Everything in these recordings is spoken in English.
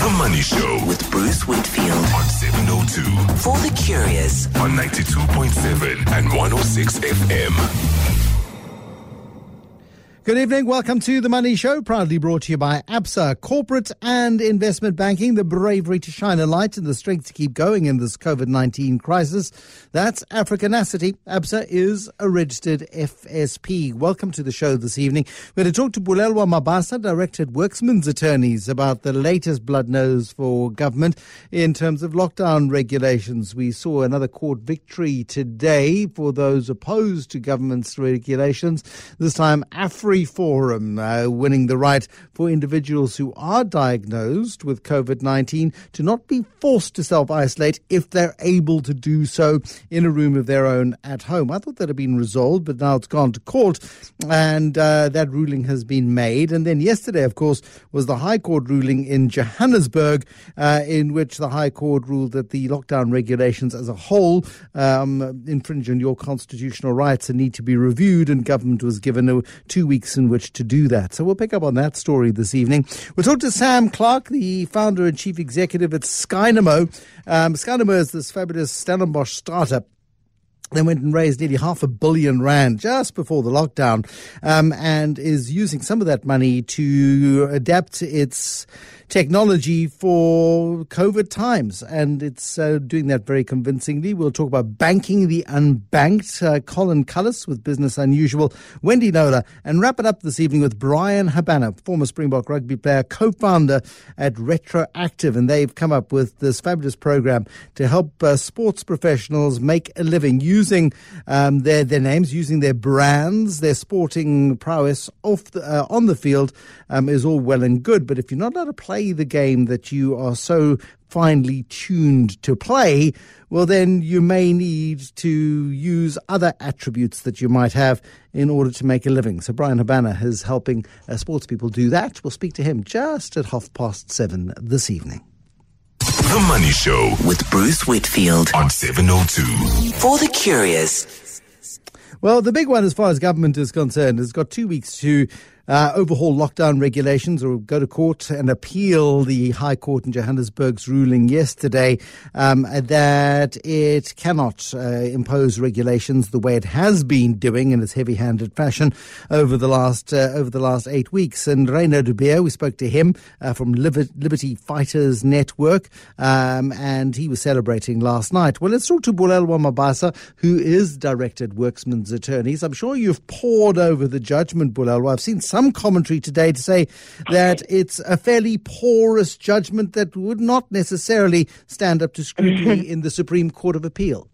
The Money Show with Bruce Whitfield on 702 for the curious on 92.7 and 106 FM. Good evening. Welcome to The Money Show, proudly brought to you by ABSA, Corporate and Investment Banking, the bravery to shine a light and the strength to keep going in this COVID-19 crisis. That's Africanacity. ABSA is a registered FSP. Welcome to the show this evening. We're going to talk to Bulelwa Mabasa, Director at Worksmen's Attorneys, about the latest blood nose for government in terms of lockdown regulations. We saw another court victory today for those opposed to government's regulations. This time, Forum winning the right for individuals who are diagnosed with COVID-19 to not be forced to self-isolate if they're able to do so in a room of their own at home. I thought that had been resolved, but now it's gone to court, and that ruling has been made. And then yesterday, of course, was the High Court ruling in Johannesburg, in which the High Court ruled that the lockdown regulations as a whole infringe on your constitutional rights and need to be reviewed, and government was given 2 weeks in which to do that. So we'll pick up on that story this evening. We'll talk to Sam Clark, the founder and chief executive at Skynamo. Skynamo is this fabulous Stellenbosch startup. They went and raised nearly R500 million just before the lockdown, and is using some of that money to adapt its technology for COVID times. And it's doing that very convincingly. We'll talk about banking the unbanked. Colin Cullis with Business Unusual, Wendy Nola, and wrap it up this evening with Bryan Habana, former Springbok rugby player, co-founder at Retroactive. And they've come up with this fabulous program to help sports professionals make a living using their names, using their brands. Their sporting prowess on the field is all well and good, but if you're not allowed to play the game that you are so finely tuned to play, well, then you may need to use other attributes that you might have in order to make a living. So Bryan Habana is helping sports people do that. We'll speak to him just at 7:30 this evening. The Money Show with Bruce Whitfield on 702 for the curious. Well, the big one as far as government is concerned has got 2 weeks to overhaul lockdown regulations or go to court and appeal the High Court in Johannesburg's ruling yesterday that it cannot impose regulations the way it has been doing in its heavy-handed fashion over the last 8 weeks. And Reyno de Beer, we spoke to him from Liberty Fighters Network, and he was celebrating last night. Well, let's talk to Bulelwa Mabasa, who is Director at Worksmen's Attorneys. I'm sure you've pored over the judgment, Bulelwa. I've seen some commentary today to say that it's a fairly porous judgment that would not necessarily stand up to scrutiny in the Supreme Court of Appeal.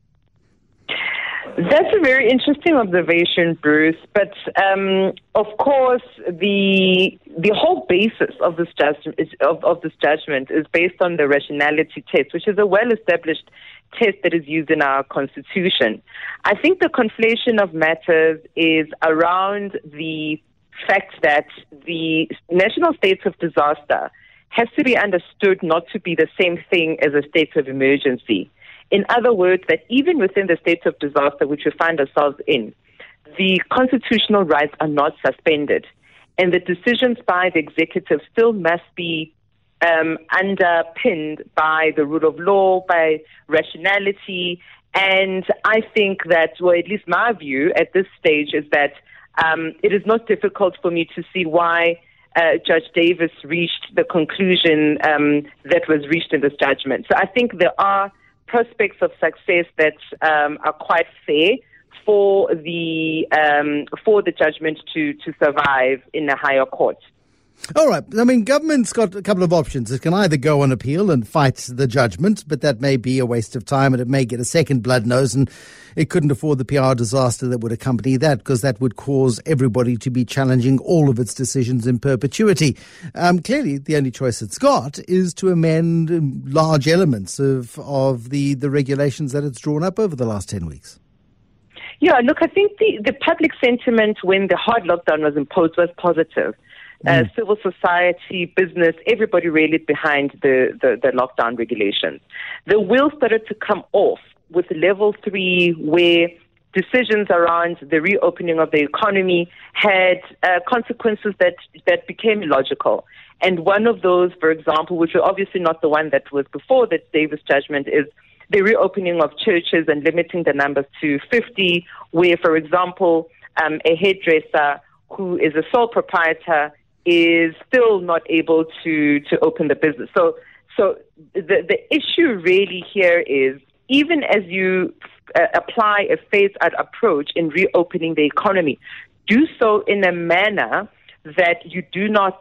That's a very interesting observation, Bruce. But of course, the whole basis of this judgment is based on the rationality test, which is a well-established test that is used in our Constitution. I think the conflation of matters is around the fact that the national states of disaster has to be understood not to be the same thing as a state of emergency. In other words, that even within the state of disaster which we find ourselves in, the constitutional rights are not suspended, and the decisions by the executive still must be underpinned by the rule of law, by rationality. And I think that, well, at least my view at this stage is that it is not difficult for me to see why Judge Davis reached the conclusion that was reached in this judgment. So I think there are prospects of success that are quite fair for the judgment to survive in a higher court. All right. I mean, government's got a couple of options. It can either go on appeal and fight the judgment, but that may be a waste of time and it may get a second blood nose, and it couldn't afford the PR disaster that would accompany that, because that would cause everybody to be challenging all of its decisions in perpetuity. Clearly, the only choice it's got is to amend large elements of the regulations that it's drawn up over the last 10 weeks. Yeah, look, I think the public sentiment when the hard lockdown was imposed was positive. Civil society, business, everybody rallied behind the lockdown regulations. The wheels started to come off with level 3, where decisions around the reopening of the economy had consequences that became illogical. And one of those, for example, which are obviously not the one that was before the Davis judgment, is the reopening of churches and limiting the numbers to 50, where, for example, a hairdresser who is a sole proprietor is still not able to open the business. So the issue really here is, even as you apply a phased-out approach in reopening the economy, do so in a manner that you do not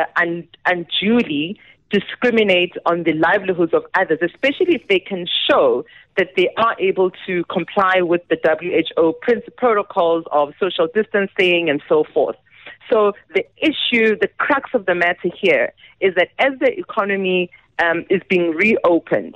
unduly discriminate on the livelihoods of others, especially if they can show that they are able to comply with the WHO protocols of social distancing and so forth. So the issue, the crux of the matter here is that as the economy is being reopened,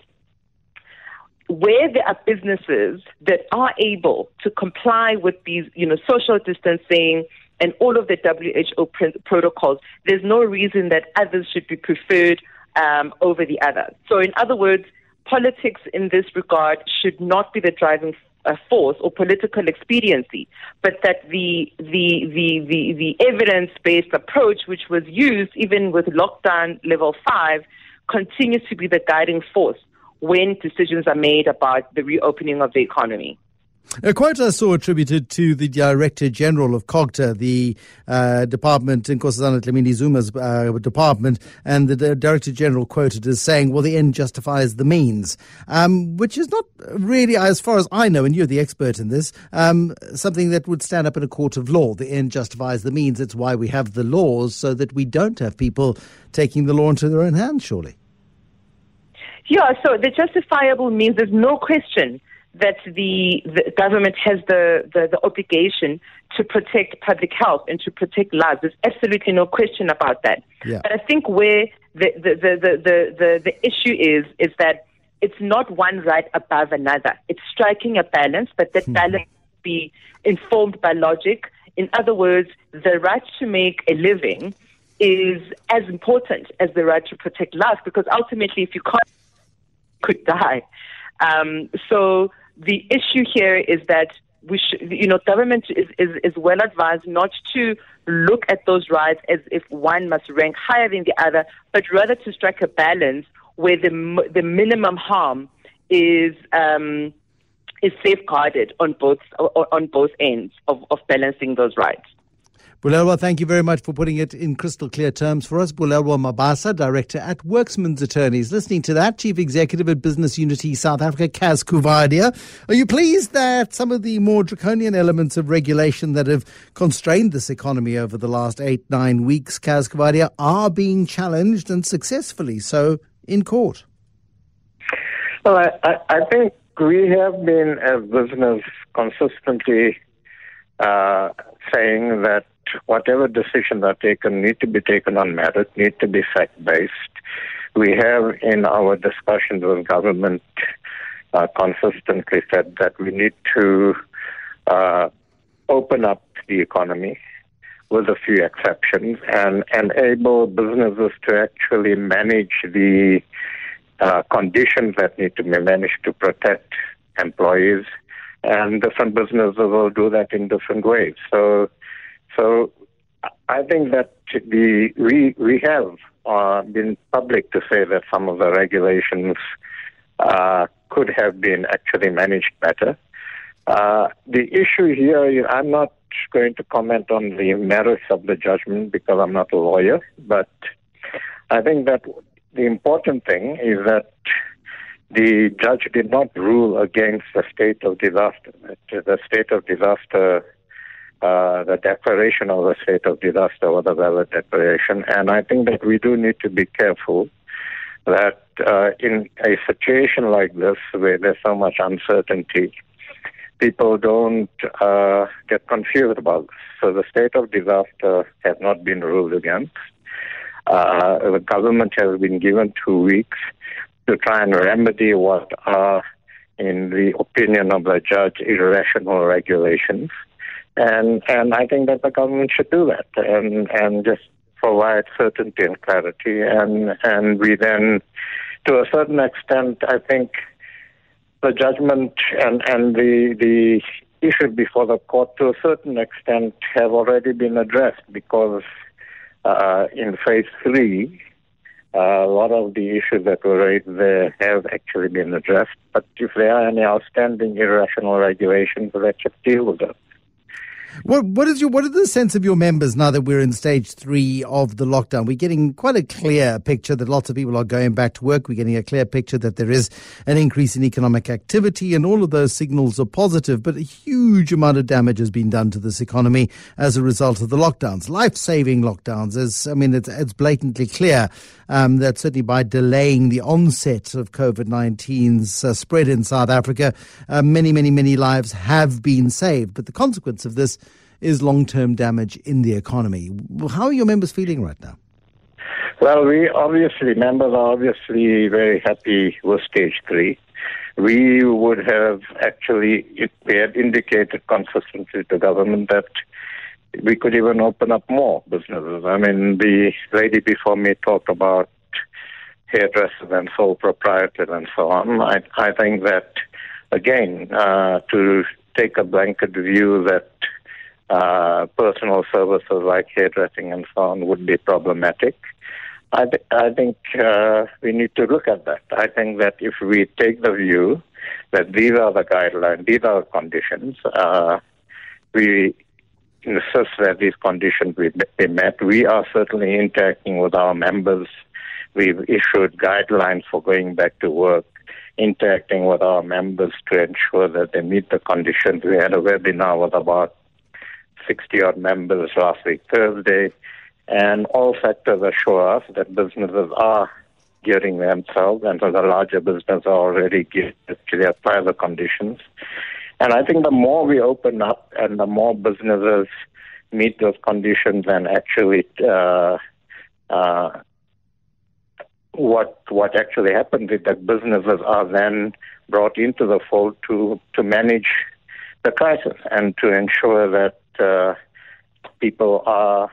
where there are businesses that are able to comply with these, social distancing and all of the WHO protocols, there's no reason that others should be preferred over the other. So in other words, politics in this regard should not be the driving force or political expediency, but that the evidence-based approach, which was used even with lockdown level 5, continues to be the guiding force when decisions are made about the reopening of the economy. A quote I saw attributed to the Director General of COGTA, the department, Nkosazana Dlamini Zuma's department, and the Director General quoted as saying, well, the end justifies the means, which is not really, as far as I know, and you're the expert in this, something that would stand up in a court of law. The end justifies the means. It's why we have the laws, so that we don't have people taking the law into their own hands, surely. Yeah, so the justifiable means, there's no question that the government has the obligation to protect public health and to protect lives. There's absolutely no question about that. Yeah. But I think where the issue is that it's not one right above another. It's striking a balance, but that balance be informed by logic. In other words, the right to make a living is as important as the right to protect life, because ultimately, if you can't, you could die. So the issue here is that we should, government is well advised not to look at those rights as if one must rank higher than the other, but rather to strike a balance where the minimum harm is safeguarded on both ends of balancing those rights. Bulelwa, thank you very much for putting it in crystal clear terms for us. Bulelwa Mabasa, Director at Worksman's Attorneys. Listening to that, Chief Executive at Business Unity South Africa, Kaz Kuvadia. Are you pleased that some of the more draconian elements of regulation that have constrained this economy over the last 8-9 weeks, Kaz Kuvadia, are being challenged, and successfully so, in court? Well, I think we have been, as business, consistently saying that whatever decisions are taken need to be taken on merit, need to be fact-based. We have, in our discussions with government, consistently said that we need to open up the economy, with a few exceptions, and enable businesses to actually manage the conditions that need to be managed to protect employees, and different businesses will do that in different ways. So I think that we have been public to say that some of the regulations could have been actually managed better. The issue here, I'm not going to comment on the merits of the judgment because I'm not a lawyer, but I think that the important thing is that the judge did not rule against the state of disaster. The state of disaster, the declaration of the state of disaster was a valid declaration, and I think that we do need to be careful that in a situation like this where there's so much uncertainty, people don't get confused about this. So the state of disaster has not been ruled against. The government has been given 2 weeks to try and remedy what are, in the opinion of the judge, irrational regulations. And I think that the government should do that and just provide certainty and clarity. And we then, to a certain extent, I think the judgment and the issue before the court, to a certain extent, have already been addressed because in phase 3, a lot of the issues that were raised there have actually been addressed. But if there are any outstanding irrational regulations, let's just deal with them. What is the sense of your members now that we're in stage 3 of the lockdown? We're getting quite a clear picture that lots of people are going back to work. We're getting a clear picture that there is an increase in economic activity, and all of those signals are positive. But a huge amount of damage has been done to this economy as a result of the lockdowns, life-saving lockdowns. It's blatantly clear that certainly by delaying the onset of COVID-19's spread in South Africa, many lives have been saved. But the consequence of this is long-term damage in the economy. How are your members feeling right now? Well, members are obviously very happy with stage 3. We would have we had indicated consistently to government that we could even open up more businesses. I mean, the lady before me talked about hairdressers and sole proprietors and so on. I think that, again, to take a blanket view that personal services like hairdressing and so on would be problematic, I think we need to look at that. I think that if we take the view that these are the guidelines, these are the conditions, we insist that these conditions be met. We are certainly interacting with our members. We've issued guidelines for going back to work, interacting with our members to ensure that they meet the conditions. We had a webinar with about 60-odd members last week, Thursday, and all factors assure us that businesses are gearing themselves, and so the larger businesses are already geared to apply the conditions. And I think the more we open up and the more businesses meet those conditions and actually what actually happens is that businesses are then brought into the fold to manage the crisis and to ensure that people are,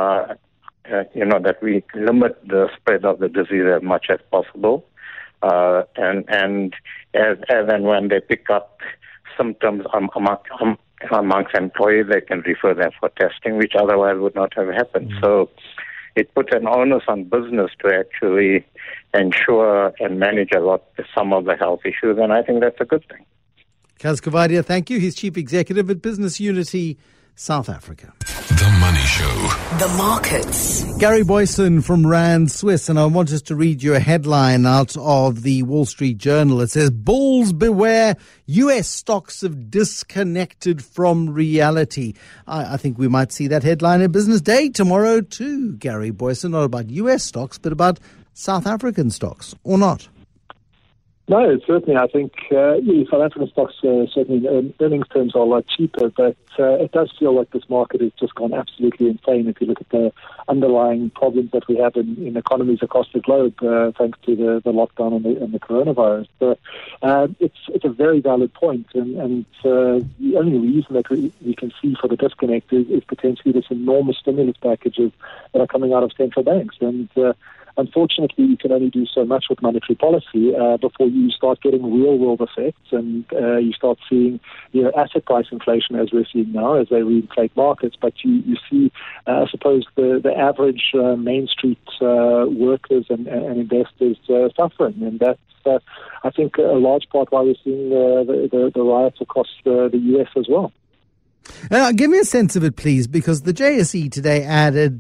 that we limit the spread of the disease as much as possible. And as and when they pick up symptoms amongst employees, they can refer them for testing, which otherwise would not have happened. So it puts an onus on business to actually ensure and manage some of the health issues, and I think that's a good thing. Kaz Cavadia, thank you. He's Chief Executive at Business Unity, South Africa. The Money Show. The markets. Gary Boyson from Rand Swiss, and I want us to read you a headline out of the Wall Street Journal. It says, "Bulls beware, U.S. stocks have disconnected from reality." I think we might see that headline in Business Day tomorrow too, Gary Boyson, not about U.S. stocks, but about South African stocks, or not? No, certainly. I think South African stocks, certainly in earnings terms, are a lot cheaper, but it does feel like this market has just gone absolutely insane if you look at the underlying problems that we have in economies across the globe, thanks to the lockdown and the coronavirus. So, it's a very valid point, and the only reason that we can see for the disconnect is potentially this enormous stimulus packages that are coming out of central banks. And unfortunately, you can only do so much with monetary policy before you start getting real-world effects, and you start seeing asset price inflation as we're seeing now as they reinflate markets. But you see, I suppose, the average Main Street workers and investors suffering, and that's I think a large part why we're seeing the riots across the U.S. as well. Give me a sense of it, please, because the JSE today added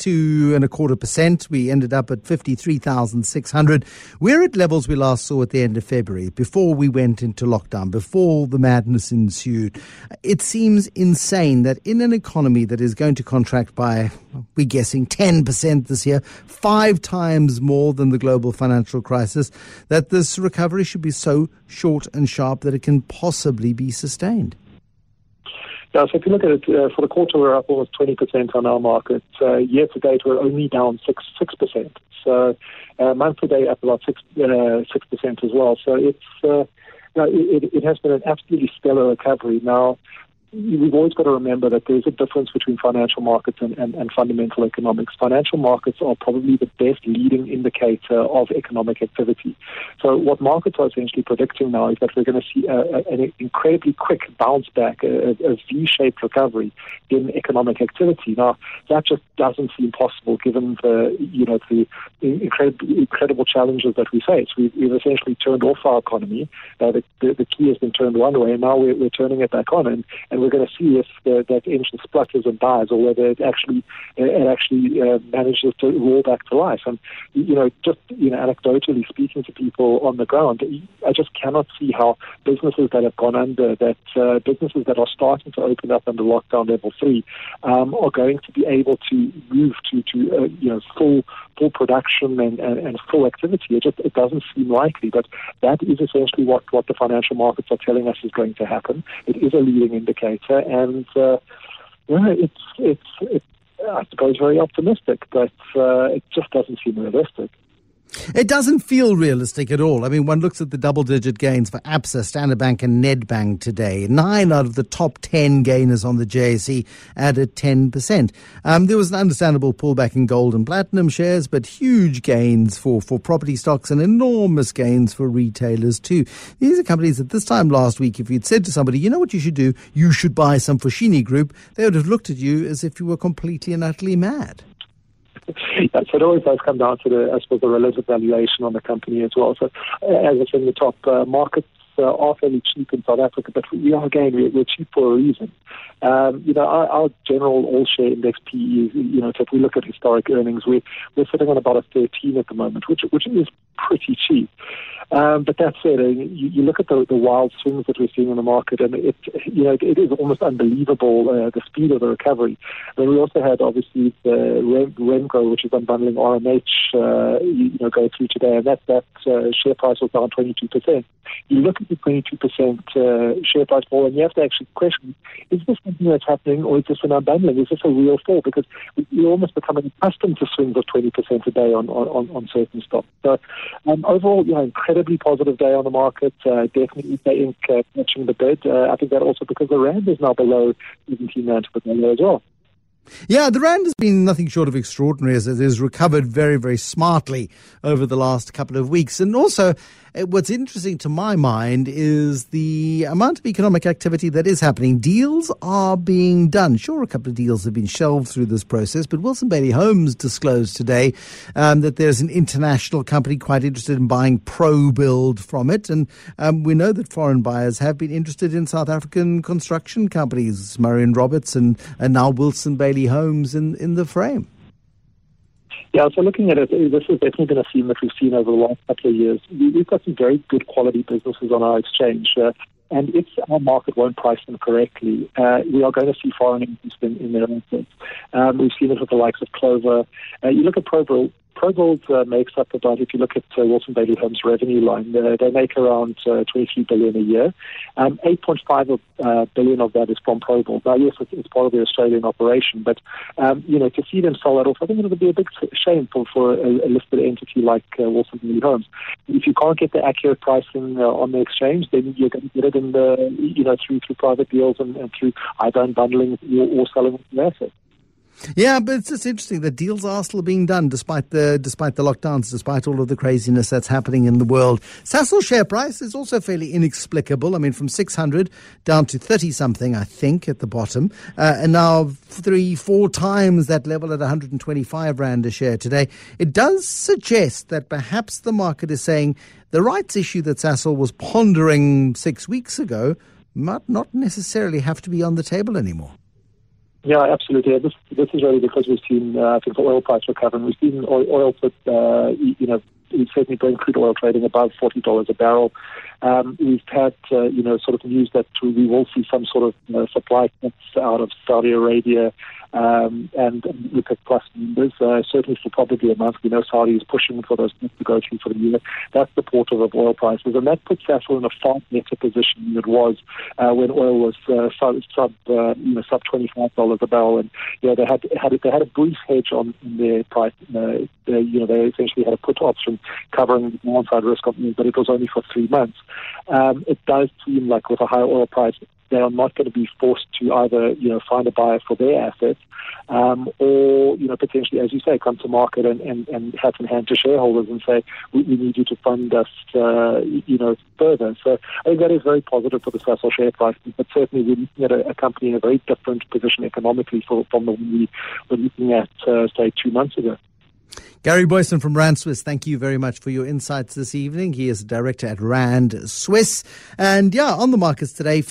2.25%. We ended up at 53,600. We're at levels we last saw at the end of February, before we went into lockdown, before the madness ensued. It seems insane that in an economy that is going to contract by, we're guessing, 10% this year, 5 times more than the global financial crisis, that this recovery should be so short and sharp that it can possibly be sustained. Yeah, so if you look at it, for the quarter, we're up almost 20% on our market. Year to date, we're only down 6%. So month to date, up about 6% as well. So it has been an absolutely stellar recovery. Now, we've always got to remember that there's a difference between financial markets and fundamental economics. Financial markets are probably the best leading indicator of economic activity. So what markets are essentially predicting now is that we're going to see an incredibly quick bounce back, a V-shaped recovery in economic activity. Now, that just doesn't seem possible given the incredible challenges that we face. We've essentially turned off our economy. The key has been turned one way, and now we're turning it back on, and we're going to see if that engine splutters and dies, or whether it actually manages to roar back to life. And anecdotally speaking to people on the ground, I just cannot see how businesses that have gone under, businesses that are starting to open up under lockdown level 3, are going to be able to move to full production and full activity. It doesn't seem likely, but that is essentially what the financial markets are telling us is going to happen. It is a leading indicator, and it's I suppose very optimistic, but it just doesn't seem realistic. It doesn't feel realistic at all. I mean, one looks at the double-digit gains for Absa, Standard Bank and Nedbank today. 9 out of the top 10 gainers on the JSE added 10%. There was an understandable pullback in gold and platinum shares, but huge gains for property stocks and enormous gains for retailers too. These are companies at this time last week, if you'd said to somebody, you know what you should do? You should buy some Foschini Group, they would have looked at you as if you were completely and utterly mad. So it always does come down to the relative valuation on the company as well. So as I said in the top, markets are fairly cheap in South Africa, but we're cheap for a reason. Our general all-share index PE is, so if we look at historic earnings, we're sitting on about a 13 at the moment, which is pretty cheap. But that said, you look at the wild swings that we're seeing in the market, and it is almost unbelievable, the speed of the recovery. And we also had obviously the Remgro, which is unbundling RMH, go through today, and that share price was down 22%. You look at the 22% share price fall, and you have to actually question: is this something that's happening, or is this an unbundling? Is this a real fall? Because we're almost becoming accustomed to swings of 20% a day on certain stocks. So overall, incredibly positive day on the market. Definitely paying catching the bid. I think that also because the rand is now below 17 rand per dollar as well. Yeah, the rand has been nothing short of extraordinary as it has recovered very, very smartly over the last couple of weeks. And also, what's interesting to my mind is the amount of economic activity that is happening. Deals are being done. Sure, a couple of deals have been shelved through this process, but Wilson Bailey Holmes disclosed today that there's an international company quite interested in buying ProBuild from it. And we know that foreign buyers have been interested in South African construction companies, Murray & Roberts and now Wilson Bailey Holmes in the frame. Yeah, so looking at it, this is definitely been a theme that we've seen over the last couple of years. We've got some very good quality businesses on our exchange, and if our market won't price them correctly, we are going to see foreign interest in their assets. We've seen it with the likes of Clover. You look at ProBuild. ProBuild makes up about, if you look at Wilson Bailey Holmes' revenue line, they make around 23 billion a year. 8.5 billion of that is from ProBuild. Now, yes, it's part of the Australian operation, but to see them sell that off, I think it would be a big shame for a listed entity like Wilson Bailey Holmes. If you can't get the accurate pricing on the exchange, then you're going to get it in through private deals and through either unbundling or selling the assets. Yeah, but it's just interesting that deals are still being done despite the lockdowns, despite all of the craziness that's happening in the world. Sasol share price is also fairly inexplicable. I mean, from 600 down to 30-something, I think, at the bottom. And now 3-4 times that level at 125 Rand a share today. It does suggest that perhaps the market is saying the rights issue that Sasol was pondering 6 weeks ago might not necessarily have to be on the table anymore. Yeah, absolutely. This is really because we've seen, I think, the oil price recover. We've seen oil put, we've certainly bring crude oil trading above $40 a barrel. We've had, sort of news that we will see some sort of supply cuts out of Saudi Arabia and look at plus numbers. Certainly for probably a month, we know Saudi is pushing for those to go through for the year. That's supportive of oil prices, and that puts Sasol in a far better position than it was when oil was sub $25 a barrel. And they had a brief hedge on their price. They essentially had a put option covering the downside risk of it, but it was only for 3 months. It does seem like with a higher oil price, they are not going to be forced to either, find a buyer for their assets, or, potentially, as you say, come to market and hat in hand to shareholders and say, we need you to fund us, further. So I think that is very positive for the Sasol share price, but certainly we're looking at a company in a very different position economically from the one we were looking at, say, 2 months ago. Gary Boyson from Rand Swiss, thank you very much for your insights this evening. He is a director at Rand Swiss. And on the markets today,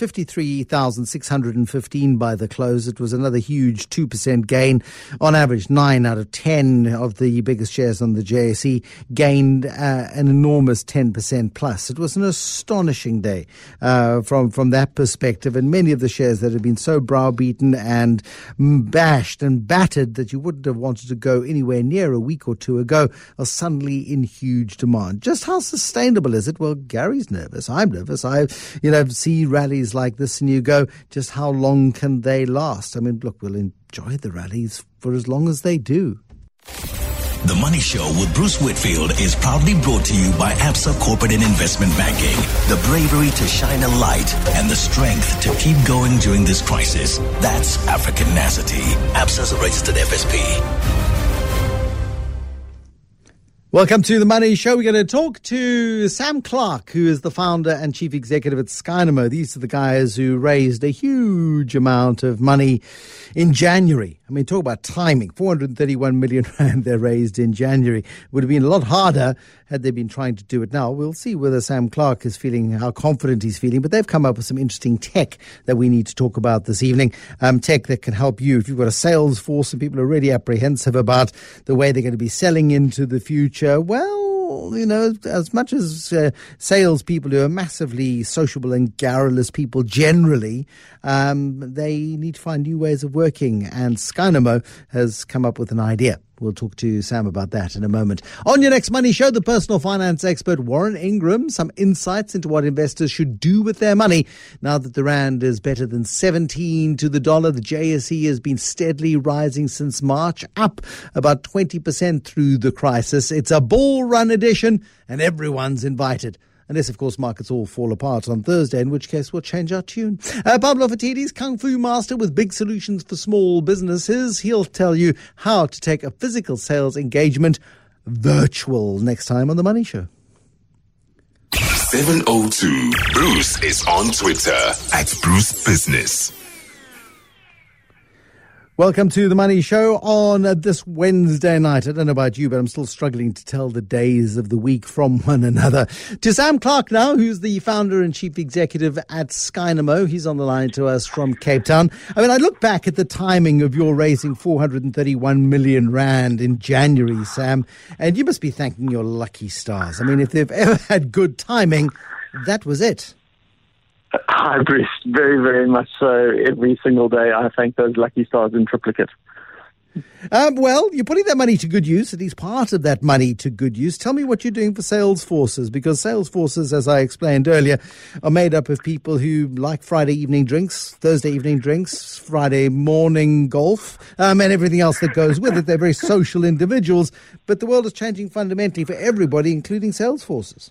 53,615 by the close. It was another huge 2% gain. On average, 9 out of 10 of the biggest shares on the JSE gained an enormous 10% plus. It was an astonishing day from that perspective. And many of the shares that had been so browbeaten and bashed and battered that you wouldn't have wanted to go anywhere near a week or two ago are suddenly in huge demand. Just how sustainable is it? Well, Gary's nervous. I'm nervous. I see rallies like this and you go, just how long can they last? I mean, look, we'll enjoy the rallies for as long as they do. The Money Show with Bruce Whitfield is proudly brought to you by Absa Corporate and Investment Banking. The bravery to shine a light and the strength to keep going during this crisis. That's Africanacity. Absa's a registered FSP. Welcome to the Money Show. We're going to talk to Sam Clark, who is the founder and chief executive at Skynamo. These are the guys who raised a huge amount of money in January. I mean, talk about timing. 431 million rand they raised in January. It would have been a lot harder had they been trying to do it now. We'll see whether Sam Clark is feeling, how confident he's feeling. But they've come up with some interesting tech that we need to talk about this evening. Tech that can help you. If you've got a sales force and people are really apprehensive about the way they're going to be selling into the future, well, as much as salespeople who are massively sociable and garrulous people generally, they need to find new ways of working. And Skynamo has come up with an idea. We'll talk to Sam about that in a moment. On your next Money Show, the personal finance expert Warren Ingram, some insights into what investors should do with their money. Now that the rand is better than 17 to the dollar, the JSE has been steadily rising since March, up about 20% through the crisis. It's a bull run edition and everyone's invited. Unless, of course, markets all fall apart on Thursday, in which case we'll change our tune. Pablo Fatidis, Kung Fu master with big solutions for small businesses. He'll tell you how to take a physical sales engagement virtual next time on The Money Show. 702. Bruce is on Twitter at Bruce Business. Welcome to The Money Show on this Wednesday night. I don't know about you, but I'm still struggling to tell the days of the week from one another. To Sam Clark now, who's the founder and chief executive at Skynamo. He's on the line to us from Cape Town. I mean, I look back at the timing of your raising 431 million rand in January, Sam, and you must be thanking your lucky stars. I mean, if they've ever had good timing, that was it. Hi, Bruce. Very, very much so. Every single day, I thank those lucky stars in triplicate. Well, you're putting that money to good use, at least part of that money to good use. Tell me what you're doing for sales forces, because sales forces, as I explained earlier, are made up of people who like Friday evening drinks, Thursday evening drinks, Friday morning golf, and everything else that goes with it. They're very social individuals, but the world is changing fundamentally for everybody, including sales forces.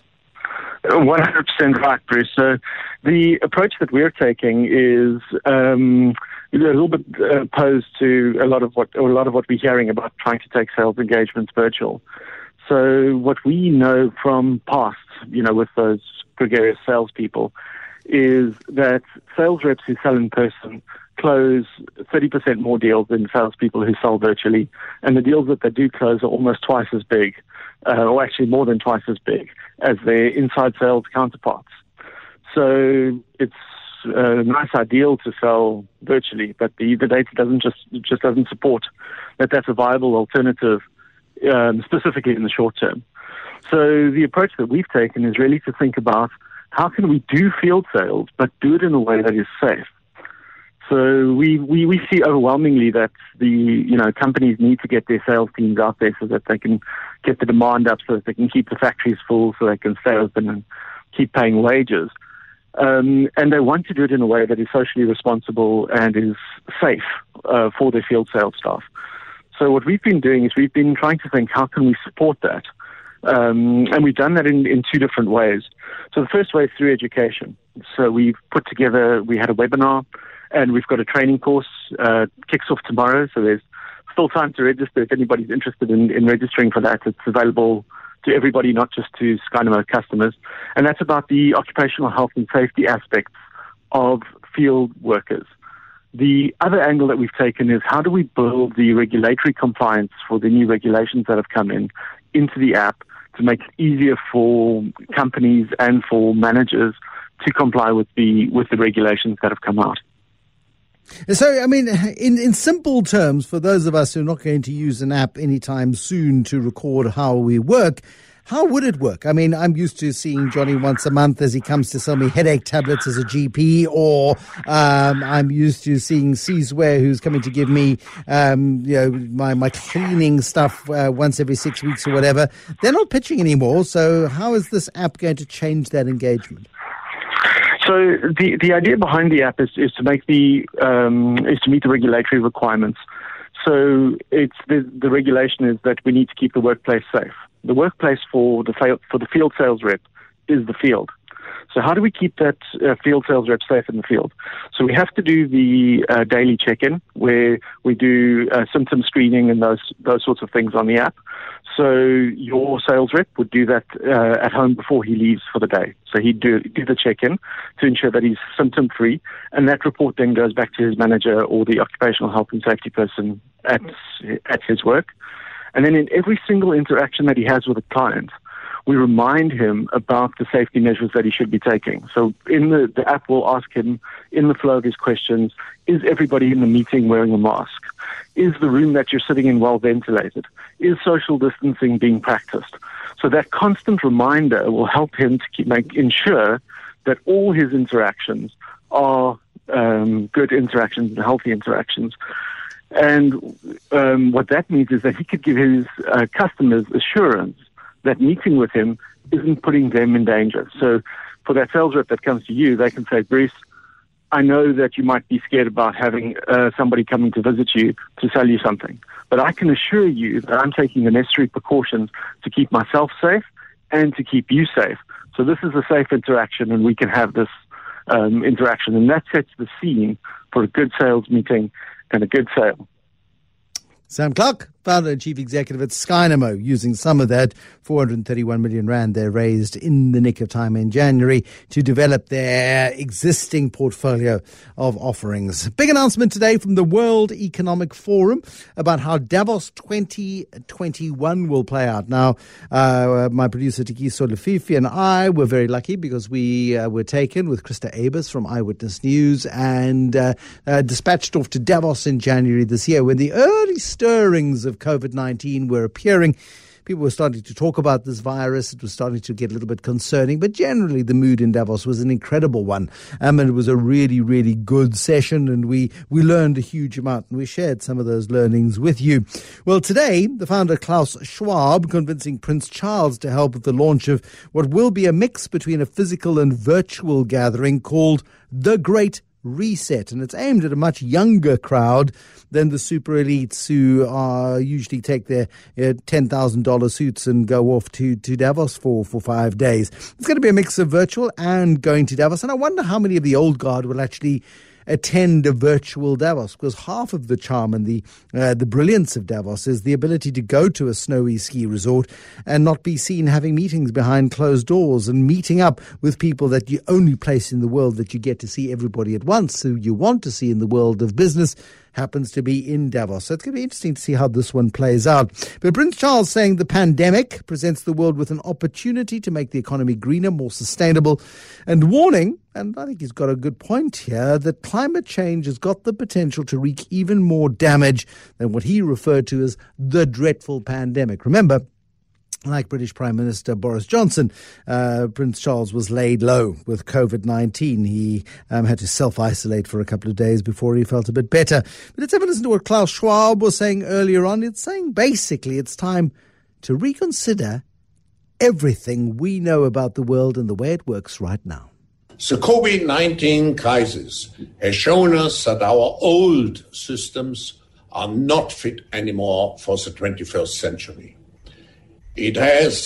100% right, Bruce. So the approach that we're taking is a little bit opposed to a lot of what we're hearing about trying to take sales engagements virtual. So what we know from past, with those gregarious salespeople, is that sales reps who sell in person close 30% more deals than salespeople who sell virtually, and the deals that they do close are almost twice as big, or actually more than twice as big as their inside sales counterparts. So it's a nice ideal to sell virtually, but the data just doesn't support that that's a viable alternative, specifically in the short term. So the approach that we've taken is really to think about how can we do field sales, but do it in a way that is safe. So we see overwhelmingly that the companies need to get their sales teams out there so that they can get the demand up, so that they can keep the factories full, so they can stay open and keep paying wages. And they want to do it in a way that is socially responsible and is safe for their field sales staff. So what we've been doing is we've been trying to think, how can we support that? And we've done that in two different ways. So the first way is through education. So we had a webinar, and we've got a training course, kicks off tomorrow. So there's still time to register. If anybody's interested in registering for that, it's available to everybody, not just to Skynamo customers. And that's about the occupational health and safety aspects of field workers. The other angle that we've taken is how do we build the regulatory compliance for the new regulations that have come into the app to make it easier for companies and for managers to comply with the regulations that have come out. So, I mean, in simple terms, for those of us who are not going to use an app anytime soon to record how we work, how would it work? I mean, I'm used to seeing Johnny once a month as he comes to sell me headache tablets as a GP, or I'm used to seeing Cizwe, who's coming to give me, my cleaning stuff once every 6 weeks or whatever. They're not pitching anymore. So how is this app going to change that engagement? So the idea behind the app is to make meet the regulatory requirements. So the regulation is that we need to keep the workplace safe. The workplace for the field sales rep is the field. So how do we keep that field sales rep safe in the field? So we have to do the daily check-in where we do symptom screening and those sorts of things on the app. So your sales rep would do that at home before he leaves for the day. So he'd do the check-in to ensure that he's symptom-free, and that report then goes back to his manager or the occupational health and safety person at his work. And then in every single interaction that he has with a client, we remind him about the safety measures that he should be taking. So in the app, we'll ask him in the flow of his questions, is everybody in the meeting wearing a mask? Is the room that you're sitting in well ventilated? Is social distancing being practiced? So that constant reminder will help him to ensure that all his interactions are good interactions and healthy interactions. And what that means is that he could give his customers assurance that meeting with him isn't putting them in danger. So for that sales rep that comes to you, they can say, Bruce, I know that you might be scared about having somebody coming to visit you to sell you something, but I can assure you that I'm taking the necessary precautions to keep myself safe and to keep you safe. So this is a safe interaction, and we can have this interaction, and that sets the scene for a good sales meeting and a good sale. Sam Clark, founder and chief executive at Skynamo, using some of that 431 million rand they raised in the nick of time in January to develop their existing portfolio of offerings. Big announcement today from the World Economic Forum about how Davos 2021 will play out. Now, my producer Tikiso Lefifi and I were very lucky because we were taken with Krista Abers from Eyewitness News and dispatched off to Davos in January this year when the early stirrings of COVID-19 were appearing. People were starting to talk about this virus. It was starting to get a little bit concerning, but generally the mood in Davos was an incredible one. And it was a really, really good session, and we learned a huge amount, and we shared some of those learnings with you. Well, today, the founder Klaus Schwab convincing Prince Charles to help with the launch of what will be a mix between a physical and virtual gathering called The Great Reset, and it's aimed at a much younger crowd than the super elites who usually take their $10,000 suits and go off to Davos for 5 days. It's going to be a mix of virtual and going to Davos, and I wonder how many of the old guard will actually attend a virtual Davos, because half of the charm and the brilliance of Davos is the ability to go to a snowy ski resort and not be seen having meetings behind closed doors and meeting up with people that the only place in the world that you get to see everybody at once who you want to see in the world of business happens to be in Davos. So it's going to be interesting to see how this one plays out. But Prince Charles saying the pandemic presents the world with an opportunity to make the economy greener, more sustainable, and warning, and I think he's got a good point here, that climate change has got the potential to wreak even more damage than what he referred to as the dreadful pandemic. Remember, like British Prime Minister Boris Johnson, Prince Charles was laid low with COVID-19. He had to self-isolate for a couple of days before he felt a bit better. But let's have a listen to what Klaus Schwab was saying earlier on. It's saying basically it's time to reconsider everything we know about the world and the way it works right now. The COVID-19 crisis has shown us that our old systems are not fit anymore for the 21st century. It has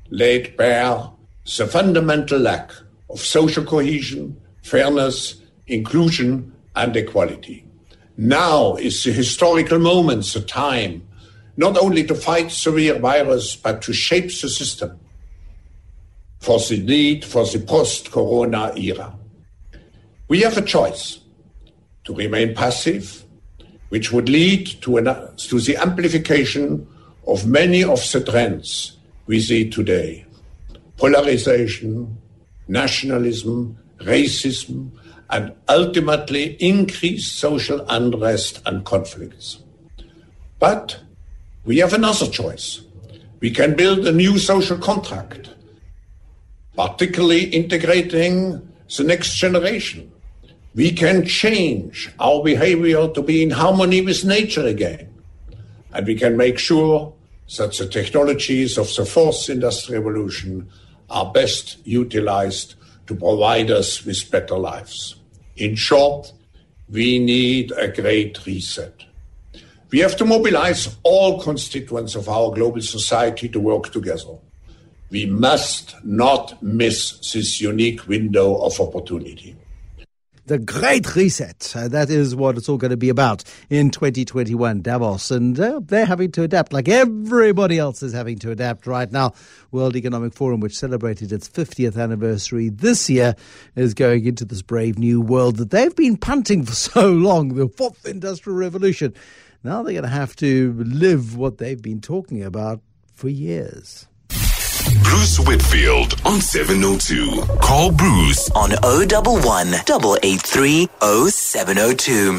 laid bare the fundamental lack of social cohesion, fairness, inclusion, and equality. Now is the historical moment, the time, not only to fight the real virus, but to shape the system for the need for the post-corona era. We have a choice to remain passive, which would lead to the amplification of many of the trends we see today: polarization, nationalism, racism, and ultimately increased social unrest and conflicts. But we have another choice. We can build a new social contract, particularly integrating the next generation. We can change our behavior to be in harmony with nature again. And we can make sure that the technologies of the fourth industrial revolution are best utilized to provide us with better lives. In short, we need a great reset. We have to mobilize all constituents of our global society to work together. We must not miss this unique window of opportunity. The Great Reset. That is what it's all going to be about in 2021, Davos. And they're having to adapt like everybody else is having to adapt right now. World Economic Forum, which celebrated its 50th anniversary this year, is going into this brave new world that they've been punting for so long, the fourth industrial revolution. Now they're going to have to live what they've been talking about for years. Bruce Whitfield on 702. Call Bruce on 011 883 0702.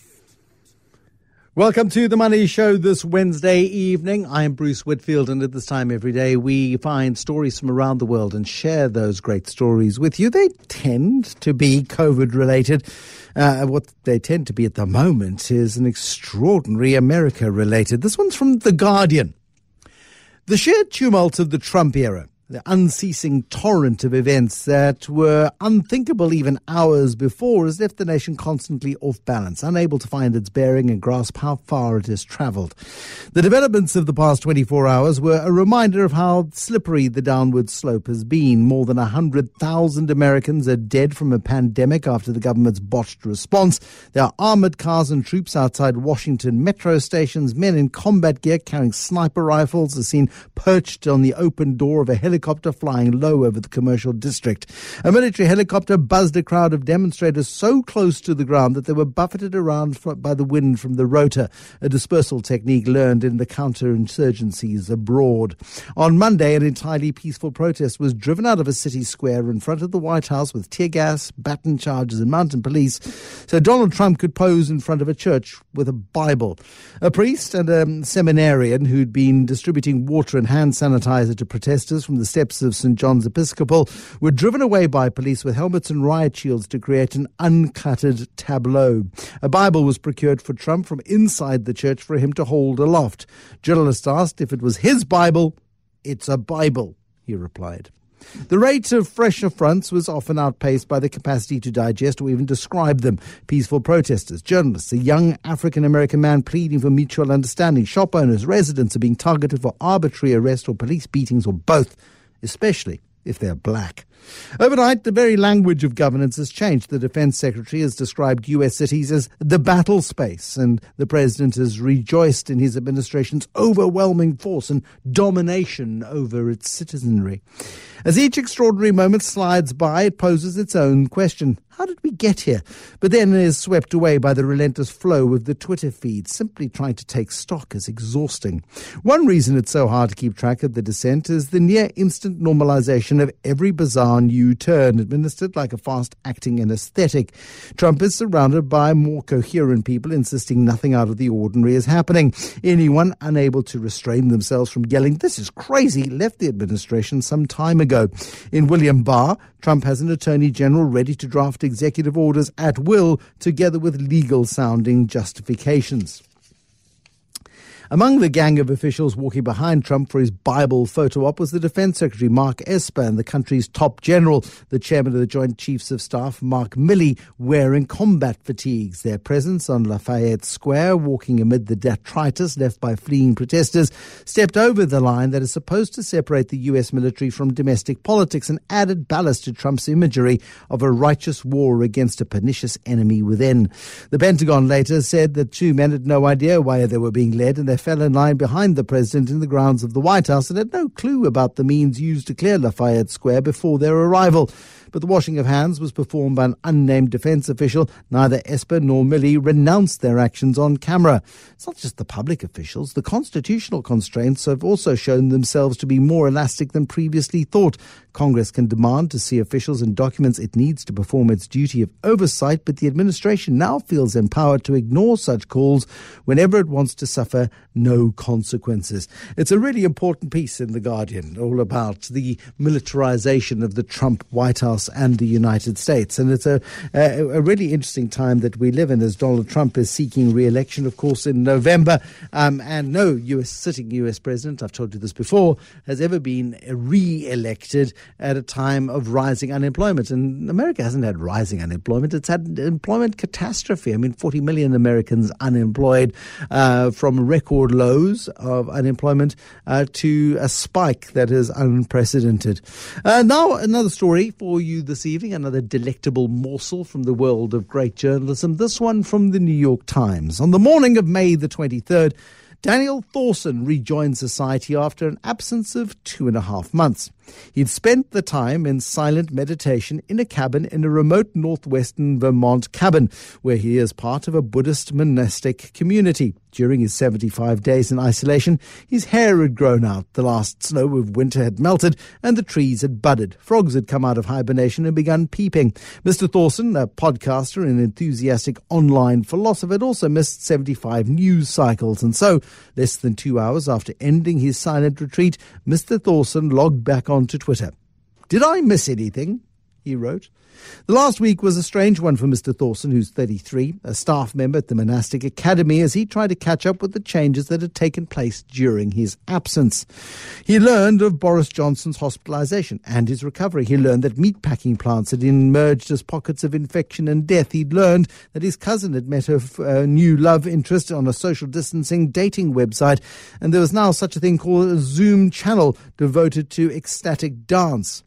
Welcome to The Money Show this Wednesday evening. I'm Bruce Whitfield, and at this time every day we find stories from around the world and share those great stories with you. They tend to be COVID-related. What they tend to be at the moment is an extraordinary America-related. This one's from The Guardian. The sheer tumult of the Trump era, the unceasing torrent of events that were unthinkable even hours before, has left the nation constantly off balance, unable to find its bearing and grasp how far it has travelled. The developments of the past 24 hours were a reminder of how slippery the downward slope has been. More than 100,000 Americans are dead from a pandemic after the government's botched response. There are armoured cars and troops outside Washington metro stations. Men in combat gear carrying sniper rifles are seen perched on the open door of a helicopter flying low over the commercial district. A military helicopter buzzed a crowd of demonstrators so close to the ground that they were buffeted around by the wind from the rotor, a dispersal technique learned in the counterinsurgencies abroad. On Monday, an entirely peaceful protest was driven out of a city square in front of the White House with tear gas, baton charges and mounted police so Donald Trump could pose in front of a church with a Bible. A priest and a seminarian who'd been distributing water and hand sanitizer to protesters from the steps of St. John's Episcopal were driven away by police with helmets and riot shields to create an uncuttered tableau. A Bible was procured for Trump from inside the church for him to hold aloft. Journalists asked if it was his Bible. "It's a Bible," he replied. The rate of fresh affronts was often outpaced by the capacity to digest or even describe them. Peaceful protesters, journalists, a young African-American man pleading for mutual understanding, shop owners, residents are being targeted for arbitrary arrest or police beatings or both, especially if they're black. Overnight, the very language of governance has changed. The Defense Secretary has described U.S. cities as the battle space, and the President has rejoiced in his administration's overwhelming force and domination over its citizenry. As each extraordinary moment slides by, it poses its own question. How did we get here? But then is swept away by the relentless flow of the Twitter feed. Simply trying to take stock is exhausting. One reason it's so hard to keep track of the descent is the near-instant normalization of every bizarre new turn, administered like a fast-acting anesthetic. Trump is surrounded by more coherent people insisting nothing out of the ordinary is happening. Anyone unable to restrain themselves from yelling, "This is crazy," left the administration some time ago. In William Barr, Trump has an attorney general ready to draft executive orders at will, together with legal-sounding justifications. Among the gang of officials walking behind Trump for his Bible photo op was the Defense Secretary Mark Esper and the country's top general, the chairman of the Joint Chiefs of Staff, Mark Milley, wearing combat fatigues. Their presence on Lafayette Square, walking amid the detritus left by fleeing protesters, stepped over the line that is supposed to separate the U.S. military from domestic politics and added ballast to Trump's imagery of a righteous war against a pernicious enemy within. The Pentagon later said that two men had no idea why they were being led, and they fell in line behind the president in the grounds of the White House and had no clue about the means used to clear Lafayette Square before their arrival. But the washing of hands was performed by an unnamed defense official. Neither Esper nor Milley renounced their actions on camera. It's not just the public officials. The constitutional constraints have also shown themselves to be more elastic than previously thought. Congress can demand to see officials and documents it needs to perform its duty of oversight, but the administration now feels empowered to ignore such calls whenever it wants to suffer no consequences. It's a really important piece in The Guardian, all about the militarization of the Trump White House and the United States. And it's a really interesting time that we live in as Donald Trump is seeking re-election, of course, in November. And no sitting U.S. president, I've told you this before, has ever been re-elected at a time of rising unemployment. And America hasn't had rising unemployment. It's had employment catastrophe. I mean, 40 million Americans unemployed, from record lows of unemployment to a spike that is unprecedented. Now, another story for you this evening, another delectable morsel from the world of great journalism. This one from the New York Times. On the morning of May the 23rd, Daniel Thorson rejoined society after an absence of 2.5 months. He'd spent the time in silent meditation in a cabin in a remote northwestern Vermont cabin, where he is part of a Buddhist monastic community. During his 75 days in isolation, his hair had grown out, the last snow of winter had melted, and the trees had budded. Frogs had come out of hibernation and begun peeping. Mr. Thorson, a podcaster and enthusiastic online philosopher, had also missed 75 news cycles, and so, less than 2 hours after ending his silent retreat, Mr. Thorson logged back onto Twitter. "Did I miss anything?" he wrote. The last week was a strange one for Mr. Thorson, who's 33, a staff member at the monastic academy, as he tried to catch up with the changes that had taken place during his absence. He learned of Boris Johnson's hospitalization and his recovery. He learned that meatpacking plants had emerged as pockets of infection and death. He'd learned that his cousin had met her new love interest on a social distancing dating website, and there was now such a thing called a Zoom channel devoted to ecstatic dance.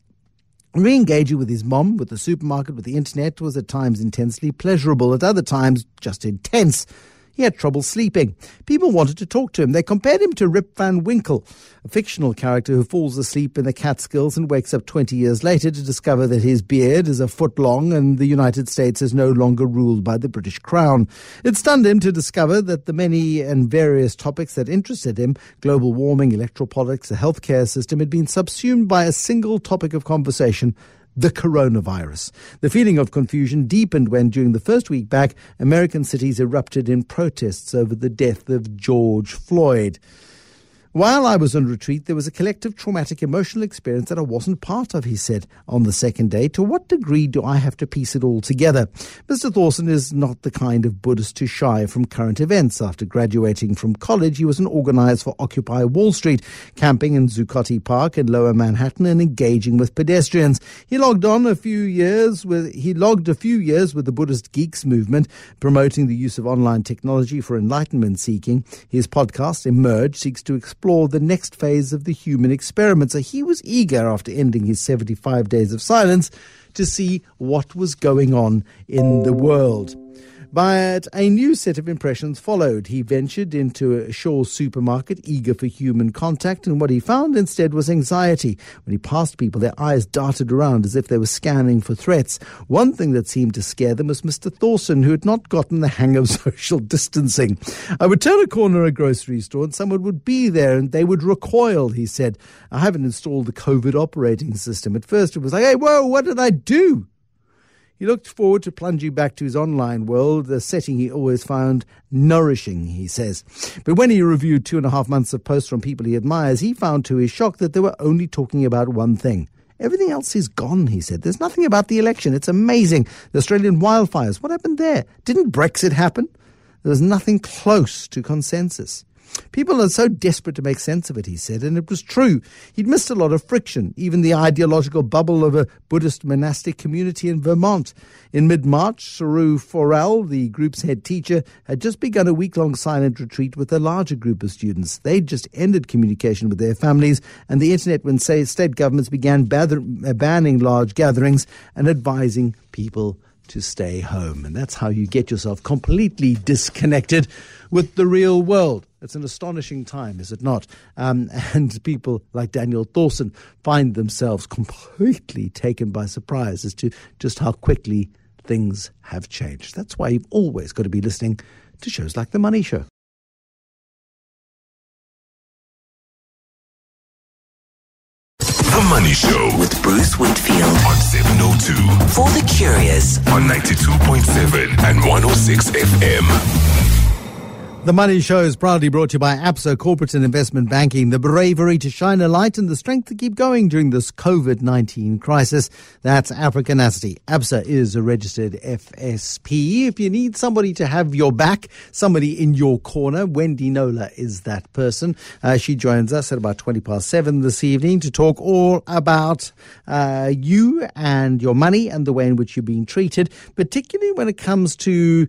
Re-engaging with his mom, with the supermarket, with the internet was at times intensely pleasurable, at other times just intense. He had trouble sleeping. People wanted to talk to him. They compared him to Rip Van Winkle, a fictional character who falls asleep in the Catskills and wakes up 20 years later to discover that his beard is a foot long and the United States is no longer ruled by the British Crown. It stunned him to discover that the many and various topics that interested him, global warming, electoral politics, the healthcare system, had been subsumed by a single topic of conversation: the coronavirus. The feeling of confusion deepened when, during the first week back, American cities erupted in protests over the death of George Floyd. While I was on retreat, there was a collective traumatic emotional experience that I wasn't part of, he said on the second day. To what degree do I have to piece it all together? Mr. Thorson is not the kind of Buddhist to shy from current events. After graduating from college, he was an organizer for Occupy Wall Street, camping in Zuccotti Park in Lower Manhattan and engaging with pedestrians. He logged a few years with the Buddhist Geeks movement, promoting the use of online technology for enlightenment seeking. His podcast, Emerge, seeks to explore the next phase of the human experiment. So he was eager, after ending his 75 days of silence, to see what was going on in the world. But a new set of impressions followed. He ventured into a Shaw's supermarket, eager for human contact, and what he found instead was anxiety. When he passed people, their eyes darted around as if they were scanning for threats. One thing that seemed to scare them was Mr. Thorson, who had not gotten the hang of social distancing. I would turn a corner at a grocery store and someone would be there and they would recoil, he said. I haven't installed the COVID operating system. At first it was like, hey, whoa, what did I do? He looked forward to plunging back to his online world, a setting he always found nourishing, he says. But when he reviewed 2.5 months of posts from people he admires, he found to his shock that they were only talking about one thing. Everything else is gone, he said. There's nothing about the election. It's amazing. The Australian wildfires, what happened there? Didn't Brexit happen? There was nothing close to consensus. People are so desperate to make sense of it, he said, and it was true. He'd missed a lot of friction, even the ideological bubble of a Buddhist monastic community in Vermont. In mid-March, Saru Forel, the group's head teacher, had just begun a week-long silent retreat with a larger group of students. They'd just ended communication with their families and the internet when state governments began banning large gatherings and advising people to stay home. And that's how you get yourself completely disconnected with the real world. It's an astonishing time, is it not? And people like Daniel Dawson find themselves completely taken by surprise as to just how quickly things have changed. That's why you've always got to be listening to shows like The Money Show. The Money Show with Bruce Whitfield on 702. For the curious On 92.7 and 106 FM. The Money Show is proudly brought to you by Absa Corporate and Investment Banking. The bravery to shine a light and the strength to keep going during this COVID-19 crisis. That's Africanacity. Absa is a registered FSP. If you need somebody to have your back, somebody in your corner, Wendy Nola is that person. She joins us at about 7:20 this evening to talk all about you and your money and the way in which you're being treated, particularly when it comes to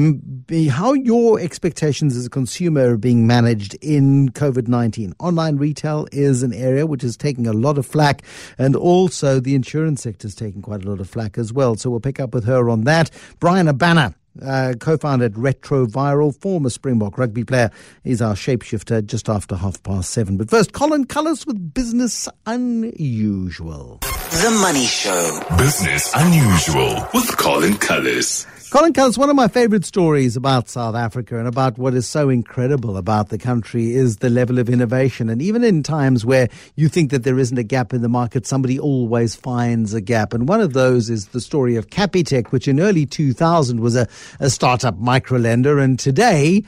how your expectations as a consumer are being managed in COVID-19. Online retail is an area which is taking a lot of flack, and also the insurance sector is taking quite a lot of flack as well. So we'll pick up with her on that. Brian Abana, co-founder at Retroviral, former Springbok rugby player, is our shapeshifter just after 7:30. But first, Colin Cullis with Business Unusual. The Money Show. Business Unusual with Colin Cullis. Colin Cullis, one of my favorite stories about South Africa and about what is so incredible about the country is the level of innovation. And even in times where you think that there isn't a gap in the market, somebody always finds a gap. And one of those is the story of Capitec, which in early 2000 was a startup microlender, and today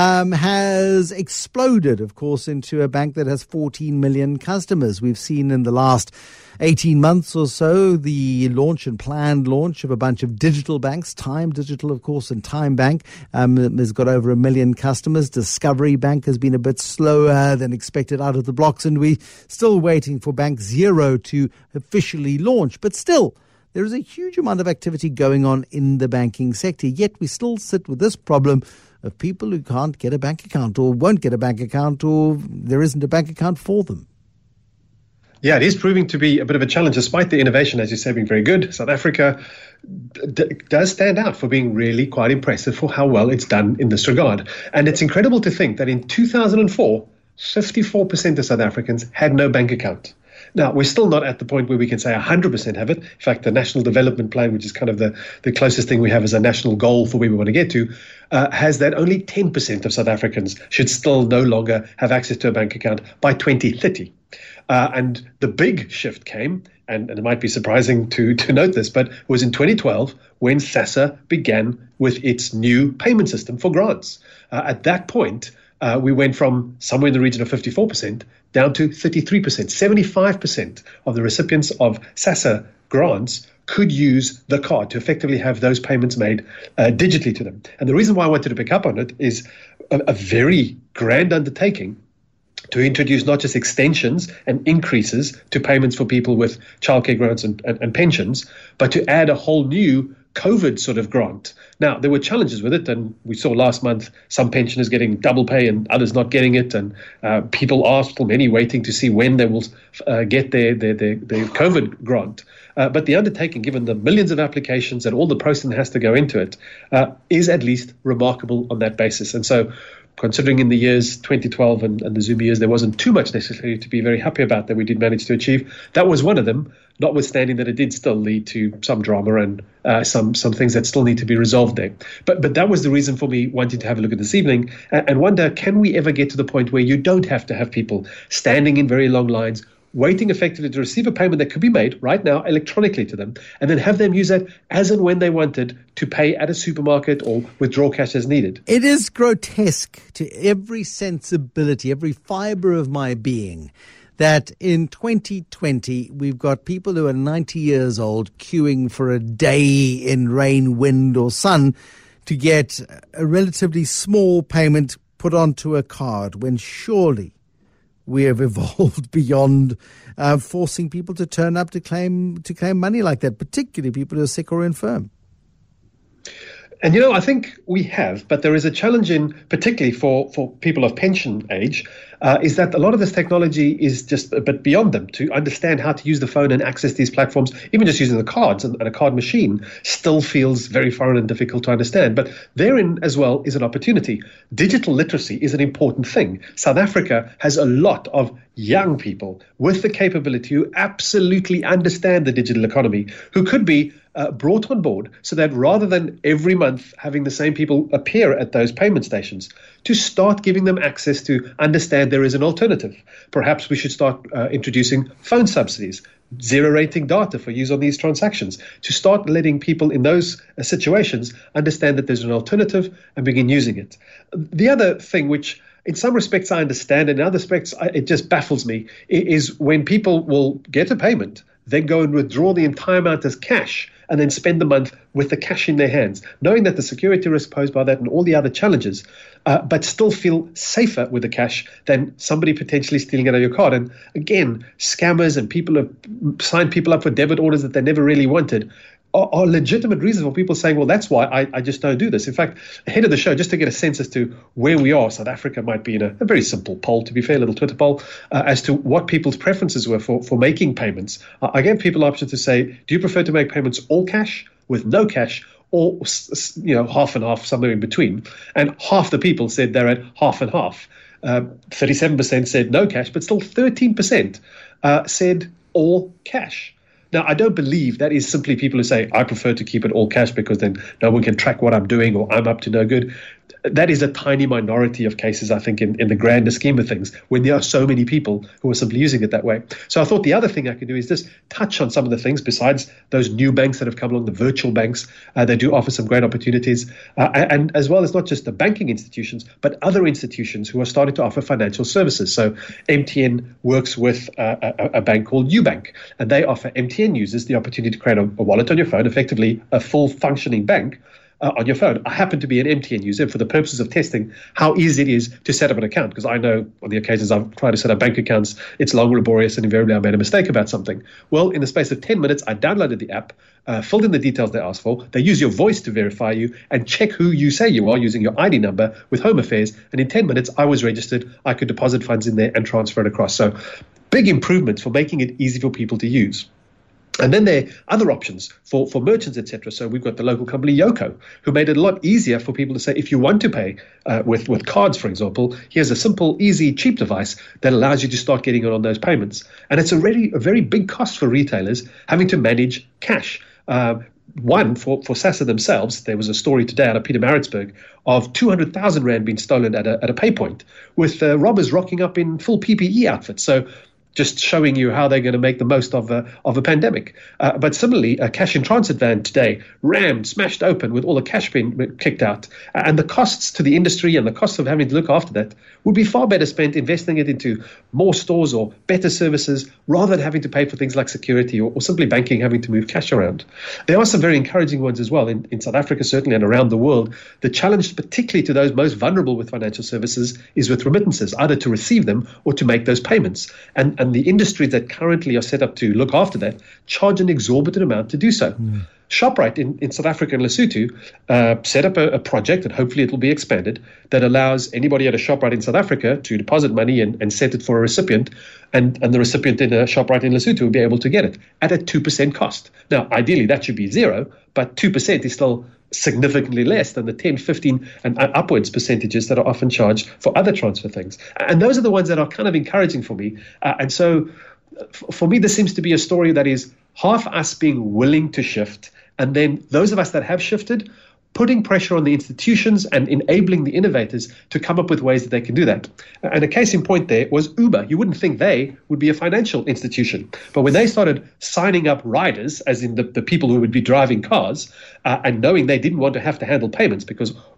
has exploded, of course, into a bank that has 14 million customers. We've seen in the last 18 months or so the launch and planned launch of a bunch of digital banks. Time Digital, of course, and Time Bank has got over 1 million customers. Discovery Bank has been a bit slower than expected out of the blocks, and we're still waiting for Bank Zero to officially launch. But still, there is a huge amount of activity going on in the banking sector, yet we still sit with this problem of people who can't get a bank account or won't get a bank account, or there isn't a bank account for them. Yeah, it is proving to be a bit of a challenge, despite the innovation, as you say, being very good. South Africa does stand out for being really quite impressive for how well it's done in this regard. And it's incredible to think that in 2004, 54% of South Africans had no bank account. Now, we're still not at the point where we can say 100% have it. In fact, the National Development Plan, which is kind of the closest thing we have as a national goal for where we want to get to, has that only 10% of South Africans should still no longer have access to a bank account by 2030. And the big shift came, and it might be surprising to note this, but it was in 2012 when SASSA began with its new payment system for grants. At that point, we went from somewhere in the region of 54% down to 33%. 75% of the recipients of SASSA grants could use the card to effectively have those payments made digitally to them. And the reason why I wanted to pick up on it is a very grand undertaking to introduce not just extensions and increases to payments for people with childcare grants and pensions, but to add a whole new COVID sort of grant. Now, there were challenges with it, and we saw last month some pensioners getting double pay and others not getting it, and people are still many waiting to see when they will get their COVID grant. But the undertaking, given the millions of applications and all the processing that has to go into it, is at least remarkable on that basis. And so, considering in the years 2012 and the Zuma years, there wasn't too much necessarily to be very happy about that we did manage to achieve. That was one of them, notwithstanding that it did still lead to some drama and some things that still need to be resolved there. But that was the reason for me wanting to have a look at this evening and wonder, can we ever get to the point where you don't have to have people standing in very long lines, waiting effectively to receive a payment that could be made right now electronically to them, and then have them use that as and when they wanted to pay at a supermarket or withdraw cash as needed. It is grotesque to every sensibility, every fiber of my being, that in 2020 we've got people who are 90 years old queuing for a day in rain, wind or sun to get a relatively small payment put onto a card when surely we have evolved beyond forcing people to turn up to claim money like that, particularly people who are sick or infirm? And, I think we have, but there is a challenge particularly for people of pension age, is that a lot of this technology is just a bit beyond them. To understand how to use the phone and access these platforms, even just using the cards and a card machine, still feels very foreign and difficult to understand. But therein as well is an opportunity. Digital literacy is an important thing. South Africa has a lot of young people with the capability who absolutely understand the digital economy, who could be brought on board so that rather than every month having the same people appear at those payment stations, to start giving them access to understand there is an alternative. Perhaps we should start introducing phone subsidies, zero rating data for use on these transactions, to start letting people in those situations understand that there's an alternative and begin using it. The other thing, which in some respects I understand, and in other respects it just baffles me, is when people will get a payment, then go and withdraw the entire amount as cash, and then spend the month with the cash in their hands, knowing that the security risk posed by that and all the other challenges, but still feel safer with the cash than somebody potentially stealing it out of your card. And again, scammers and people have signed people up for debit orders that they never really wanted are legitimate reasons for people saying, well, that's why I just don't do this. In fact, ahead of the show, just to get a sense as to where we are, South Africa might be in a very simple poll, to be fair, a little Twitter poll, as to what people's preferences were for making payments. I gave people options to say, do you prefer to make payments all cash, with no cash, or half and half, somewhere in between? And half the people said they're at half and half. 37% said no cash, but still 13% said all cash. Now, I don't believe that is simply people who say, I prefer to keep it all cash because then no one can track what I'm doing or I'm up to no good. That is a tiny minority of cases, I think, in the grander scheme of things, when there are so many people who are simply using it that way. So I thought the other thing I could do is just touch on some of the things besides those new banks that have come along, the virtual banks. They do offer some great opportunities, and as well as not just the banking institutions, but other institutions who are starting to offer financial services. So MTN works with a bank called Ubank, and they offer MTN users the opportunity to create a wallet on your phone, effectively a full functioning bank on your phone. I happen to be an MTN user for the purposes of testing how easy it is to set up an account, because I know on the occasions I've tried to set up bank accounts, it's long, laborious, and invariably I made a mistake about something. Well, in the space of 10 minutes, I downloaded the app, filled in the details they asked for. They use your voice to verify you and check who you say you are using your ID number with Home Affairs. And in 10 minutes, I was registered. I could deposit funds in there and transfer it across. So big improvements for making it easy for people to use. And then there are other options for merchants, etc. So we've got the local company Yoco, who made it a lot easier for people to say, if you want to pay with cards, for example, here's a simple, easy, cheap device that allows you to start getting on those payments. And it's a very big cost for retailers having to manage cash. One, for SASSA themselves, there was a story today out of Pietermaritzburg of 200,000 Rand being stolen at a pay point, with robbers rocking up in full PPE outfits. So just showing you how they're going to make the most of a pandemic. But similarly, a cash in transit van today, rammed, smashed open with all the cash being kicked out. And the costs to the industry and the costs of having to look after that would be far better spent investing it into more stores or better services, rather than having to pay for things like security or simply banking, having to move cash around. There are some very encouraging ones as well in South Africa, certainly, and around the world. The challenge, particularly to those most vulnerable with financial services, is with remittances, either to receive them or to make those payments. And the industries that currently are set up to look after that charge an exorbitant amount to do so. Shoprite in South Africa and Lesotho set up a project, and hopefully it will be expanded, that allows anybody at a Shoprite in South Africa to deposit money and set it for a recipient, and the recipient in a Shoprite in Lesotho will be able to get it at a 2% cost. Now, ideally, that should be zero, but 2% is still significantly less than the 10, 15 and upwards percentages that are often charged for other transfer things. And those are the ones that are kind of encouraging for me. And so for me, this seems to be a story that is half us being willing to shift, and then those of us that have shifted, putting pressure on the institutions and enabling the innovators to come up with ways that they can do that. And a case in point there was Uber. You wouldn't think they would be a financial institution, but when they started signing up riders, as in the people who would be driving cars, and knowing they didn't want to have to handle payments, because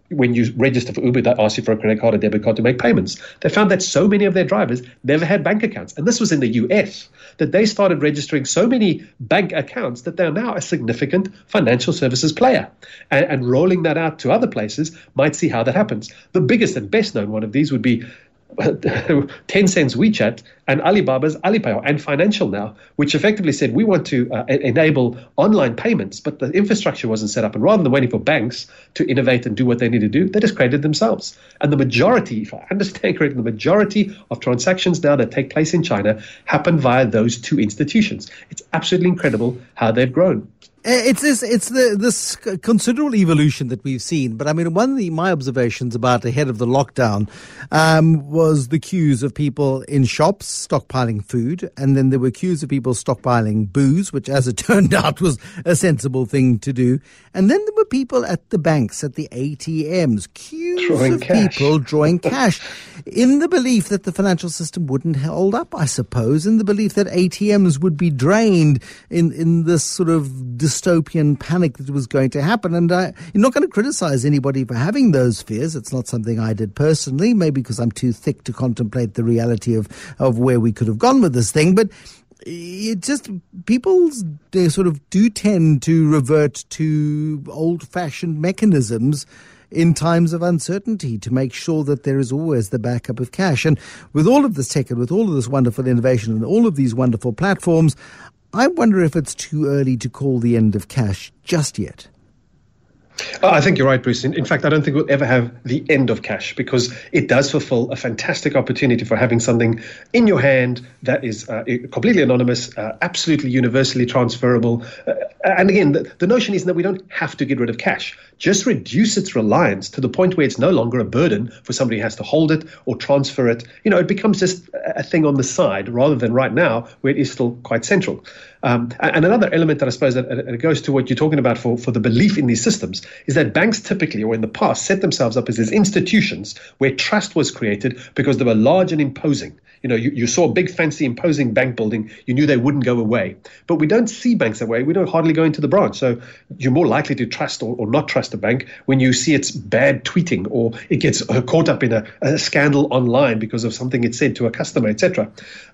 when you register for Uber, they ask you for a credit card or debit card to make payments. They found that so many of their drivers never had bank accounts. And this was in the US, that they started registering so many bank accounts that they're now a significant financial services player. And rolling that out to other places might see how that happens. The biggest and best known one of these would be Tencent's WeChat and Alibaba's Alipay, and Financial now, which effectively said we want to enable online payments, but the infrastructure wasn't set up. And rather than waiting for banks to innovate and do what they need to do, they just created themselves. And the majority, if I understand correctly, the majority of transactions now that take place in China happen via those two institutions. It's absolutely incredible how they've grown. It's this considerable evolution that we've seen. But I mean, one of my observations about ahead of the lockdown was the queues of people in shops stockpiling food. And then there were queues of people stockpiling booze, which as it turned out was a sensible thing to do. And then there were people at the banks, at the ATMs, queues of people drawing cash in the belief that the financial system wouldn't hold up, I suppose, in the belief that ATMs would be drained in this sort of dystopian panic that was going to happen. And you're not going to criticize anybody for having those fears. It's not something I did personally, maybe because I'm too thick to contemplate the reality of where we could have gone with this thing. But it just, they sort of do tend to revert to old-fashioned mechanisms in times of uncertainty to make sure that there is always the backup of cash. And with all of this tech and with all of this wonderful innovation and all of these wonderful platforms, I wonder if it's too early to call the end of cash just yet. I think you're right, Bruce. In fact, I don't think we'll ever have the end of cash, because it does fulfill a fantastic opportunity for having something in your hand that is completely anonymous, absolutely universally transferable. And again, the notion is that we don't have to get rid of cash. Just reduce its reliance to the point where it's no longer a burden for somebody who has to hold it or transfer it. You know, it becomes just a thing on the side rather than right now where it is still quite central. And another element that I suppose that it goes to what you're talking about for the belief in these systems is that banks typically, or in the past, set themselves up as these institutions where trust was created because they were large and imposing. You know, you saw a big, fancy, imposing bank building. You knew they wouldn't go away. But we don't see banks that way. We don't hardly go into the branch. So you're more likely to trust or not trust a bank when you see its bad tweeting or it gets caught up in a scandal online because of something it said to a customer, etc.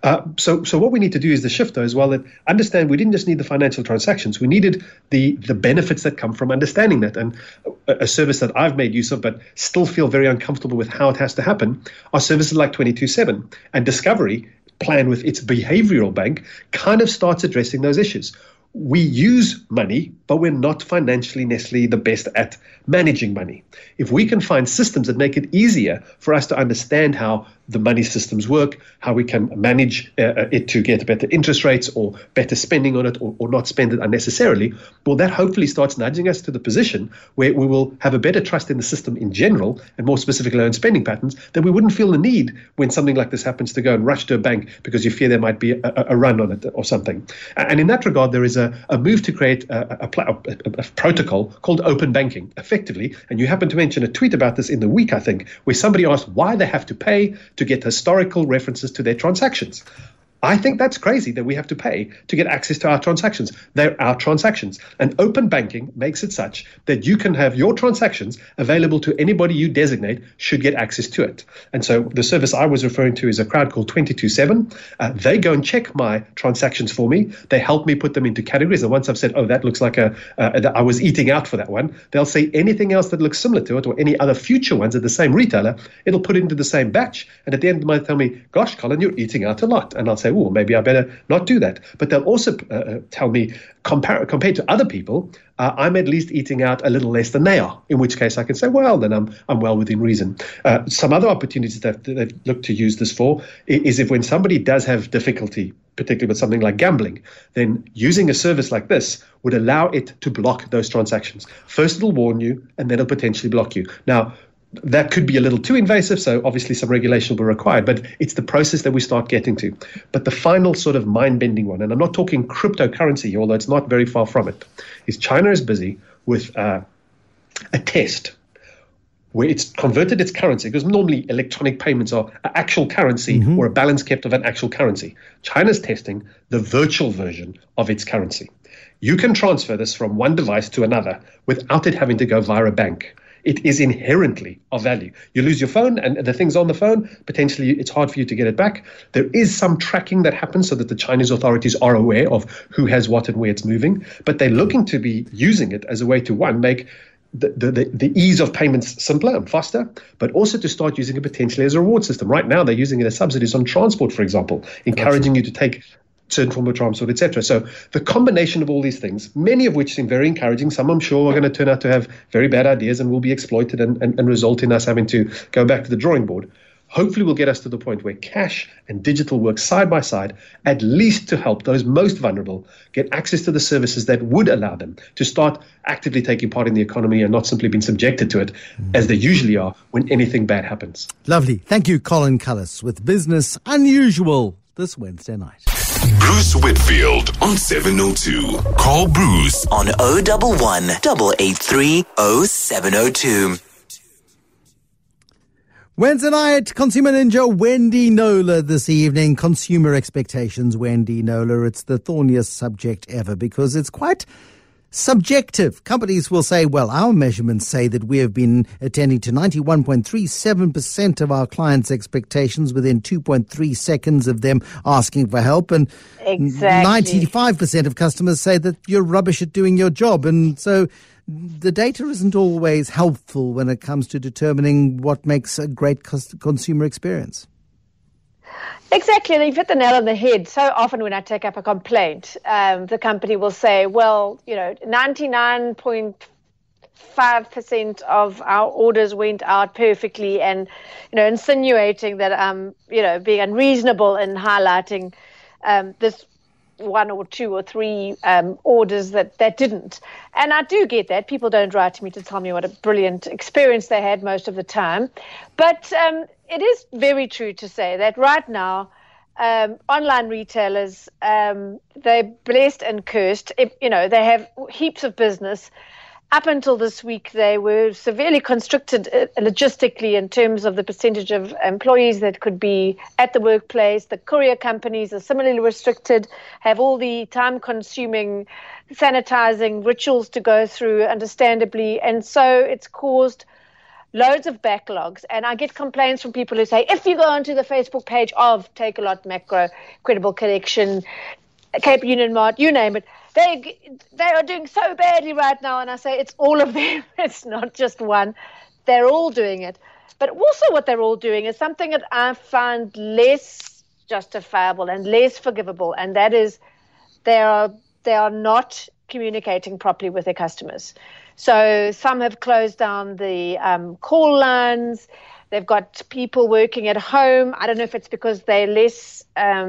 So what we need to do is the shift, though, as well, that understand we didn't just need the financial transactions. We needed the benefits that come from understanding that. And a service that I've made use of but still feel very uncomfortable with how it has to happen are services like 24/7. And Discovery, planned with its behavioral bank, kind of starts addressing those issues. We use money, but we're not financially necessarily the best at managing money. If we can find systems that make it easier for us to understand how the money systems work, how we can manage it to get better interest rates or better spending on it or not spend it unnecessarily, well, that hopefully starts nudging us to the position where we will have a better trust in the system in general and more specifically on spending patterns, that we wouldn't feel the need when something like this happens to go and rush to a bank because you fear there might be a run on it or something. And in that regard, there is a move to create a protocol called open banking, effectively. And you happened to mention a tweet about this in the week, I think, where somebody asked why they have to pay to get historical references to their transactions. I think that's crazy that we have to pay to get access to our transactions. They're our transactions. And open banking makes it such that you can have your transactions available to anybody you designate should get access to it. And so the service I was referring to is a crowd called 24/7. They go and check my transactions for me. They help me put them into categories. And once I've said, oh, that looks like I was eating out for that one, they'll say anything else that looks similar to it or any other future ones at the same retailer, it'll put it into the same batch. And at the end of the month, tell me, gosh, Colin, you're eating out a lot. And I'll say, oh, maybe I better not do that. But they'll also tell me, compared to other people, I'm at least eating out a little less than they are, in which case I can say, well, then I'm well within reason. Some other opportunities that they've looked to use this for is if when somebody does have difficulty, particularly with something like gambling, then using a service like this would allow it to block those transactions. First, it'll warn you, and then it'll potentially block you. Now, that could be a little too invasive, so obviously some regulation will be required, but it's the process that we start getting to. But the final sort of mind-bending one, and I'm not talking cryptocurrency here, although it's not very far from it, is China is busy with a test where it's converted its currency, because normally electronic payments are an actual currency or a balance kept of an actual currency. China's testing the virtual version of its currency. You can transfer this from one device to another without it having to go via a bank. it is inherently of value. You lose your phone and the things on the phone, potentially it's hard for you to get it back. There is some tracking that happens so that the Chinese authorities are aware of who has what and where it's moving, but they're looking to be using it as a way to, one, make the ease of payments simpler and faster, but also to start using it potentially as a reward system. Right now, they're using it as subsidies on transport, for example, encouraging you to take certain form of transport, etc. So the combination of all these things, many of which seem very encouraging, some I'm sure are going to turn out to have very bad ideas and will be exploited and result in us having to go back to the drawing board, hopefully will get us to the point where cash and digital work side by side, at least to help those most vulnerable get access to the services that would allow them to start actively taking part in the economy and not simply being subjected to it as they usually are when anything bad happens. Lovely. Thank you, Colin Cullis, with Business Unusual this Wednesday night. Bruce Whitfield on 702. Call Bruce on 011 883 0702. Wednesday night, Consumer Ninja Wendy Knowler this evening. Consumer expectations, Wendy Knowler. It's the thorniest subject ever because it's quite subjective. Companies will say, well, our measurements say that we have been attending to 91.37% of our clients' expectations within 2.3 seconds of them asking for help. And 95% of customers say that you're rubbish at doing your job. And so the data isn't always helpful when it comes to determining what makes a great consumer experience. Exactly, and you've hit the nail on the head. So often when I take up a complaint, the company will say, well, 99.5% of our orders went out perfectly, and, insinuating that I'm, being unreasonable in highlighting this one or two or three orders that didn't. And I do get that. People don't write to me to tell me what a brilliant experience they had most of the time. But it is very true to say that right now, online retailers, they're blessed and cursed. They have heaps of business. Up until this week, they were severely constricted logistically in terms of the percentage of employees that could be at the workplace. The courier companies are similarly restricted, have all the time-consuming sanitizing rituals to go through, understandably. And so it's caused loads of backlogs. And I get complaints from people who say, if you go onto the Facebook page of Takealot, Makro, Credible Collection, Cape Union Mart, you name it, they are doing so badly right now. And I say, it's all of them. It's not just one. They're all doing it. But also what they're all doing is something that I find less justifiable and less forgivable. And that is they are not communicating properly with their customers. So some have closed down the call lines. They've got people working at home. I don't know if it's because they're less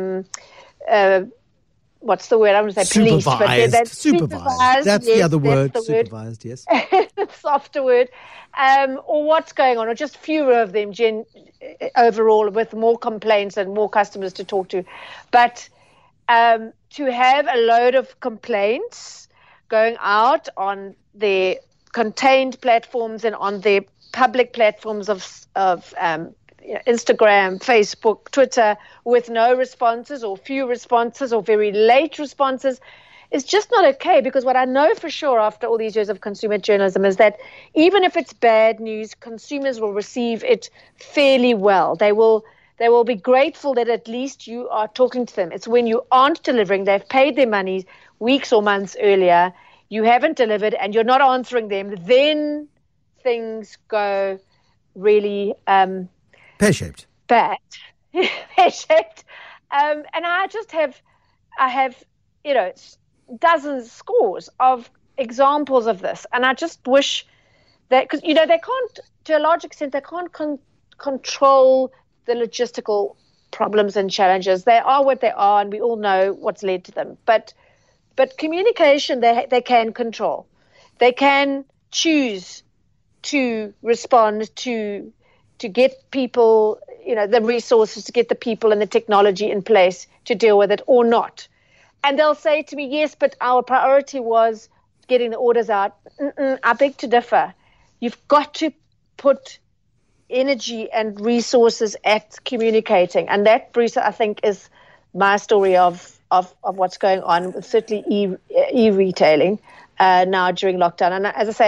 what's the word? I'm going to say police. Supervised. That's the other word. Supervised, yes. Softer word. Or what's going on, or just fewer of them overall, with more complaints and more customers to talk to. But to have a load of complaints going out on their contained platforms and on their public platforms of Instagram, Facebook, Twitter, with no responses or few responses or very late responses is just not okay. Because what I know for sure after all these years of consumer journalism is that even if it's bad news, consumers will receive it fairly well. They will be grateful that at least you are talking to them. It's when you aren't delivering, they've paid their money weeks or months earlier, you haven't delivered and you're not answering them, then things go really pear-shaped. Bad. Pear-shaped. And I have dozens, scores of examples of this. And I just wish that, because, they can't, to a large extent, they can't control the logistical problems and challenges. They are what they are, and we all know what's led to them. But communication, they can control. They can choose to respond to get people, the resources, to get the people and the technology in place to deal with it or not. And they'll say to me, yes, but our priority was getting the orders out. I beg to differ. You've got to put energy and resources at communicating. And that, Bruce, I think is my story of what's going on with certainly e-retailing now during lockdown. And as I say,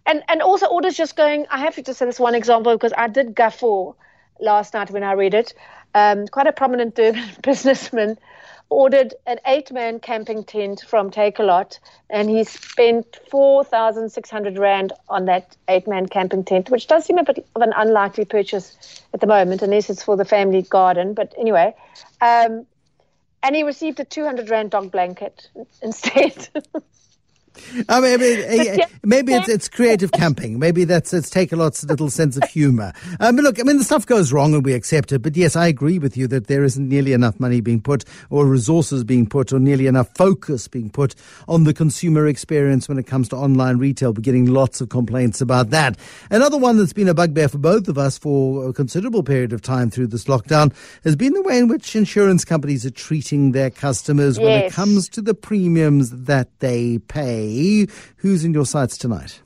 And also orders just going, I have to just say this one example because I did guffaw last night when I read it. Quite a prominent Durban businessman ordered an 8-man camping tent from Takealot, and he spent 4,600 Rand on that 8-man camping tent, which does seem a bit of an unlikely purchase at the moment, unless it's for the family garden. But anyway, and he received a 200 Rand dog blanket instead. I mean, maybe it's creative camping. Maybe it's Takealot's little sense of humour. The stuff goes wrong and we accept it. But yes, I agree with you that there isn't nearly enough money being put or resources being put or nearly enough focus being put on the consumer experience when it comes to online retail. We're getting lots of complaints about that. Another one that's been a bugbear for both of us for a considerable period of time through this lockdown has been the way in which insurance companies are treating their customers when it comes to the premiums that they pay. Who's in your sights tonight?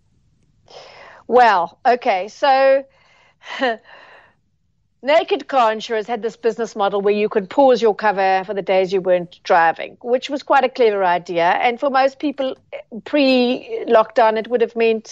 Well, okay, so Naked Car Insurers had this business model where you could pause your cover for the days you weren't driving, which was quite a clever idea. And for most people, pre-lockdown, it would have meant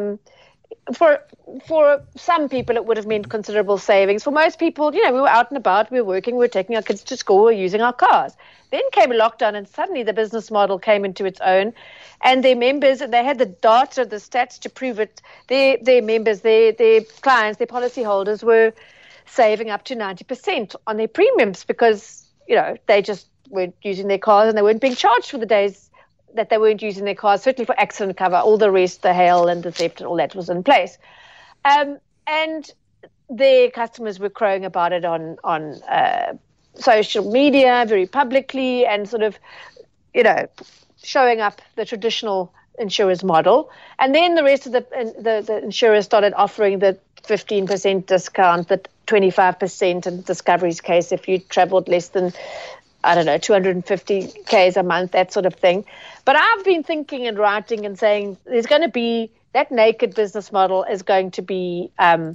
for some people, it would have meant considerable savings. For most people, we were out and about, we were working, we were taking our kids to school, we were using our cars. Then came a lockdown, and suddenly the business model came into its own, and their members, they had the data, the stats to prove it. Their members, their clients, their policyholders were saving up to 90% on their premiums because, they just weren't using their cars and they weren't being charged for the days that they weren't using their cars, certainly for accident cover. All the rest, the hail and the theft and all that was in place. And their customers were crowing about it on social media very publicly and sort of, showing up the traditional insurers model. And then the rest of the insurers started offering the 15% discount, the 25% in Discovery's case if you traveled less than, 250 Ks a month, that sort of thing. But I've been thinking and writing and saying there's going to be, that naked business model is going to be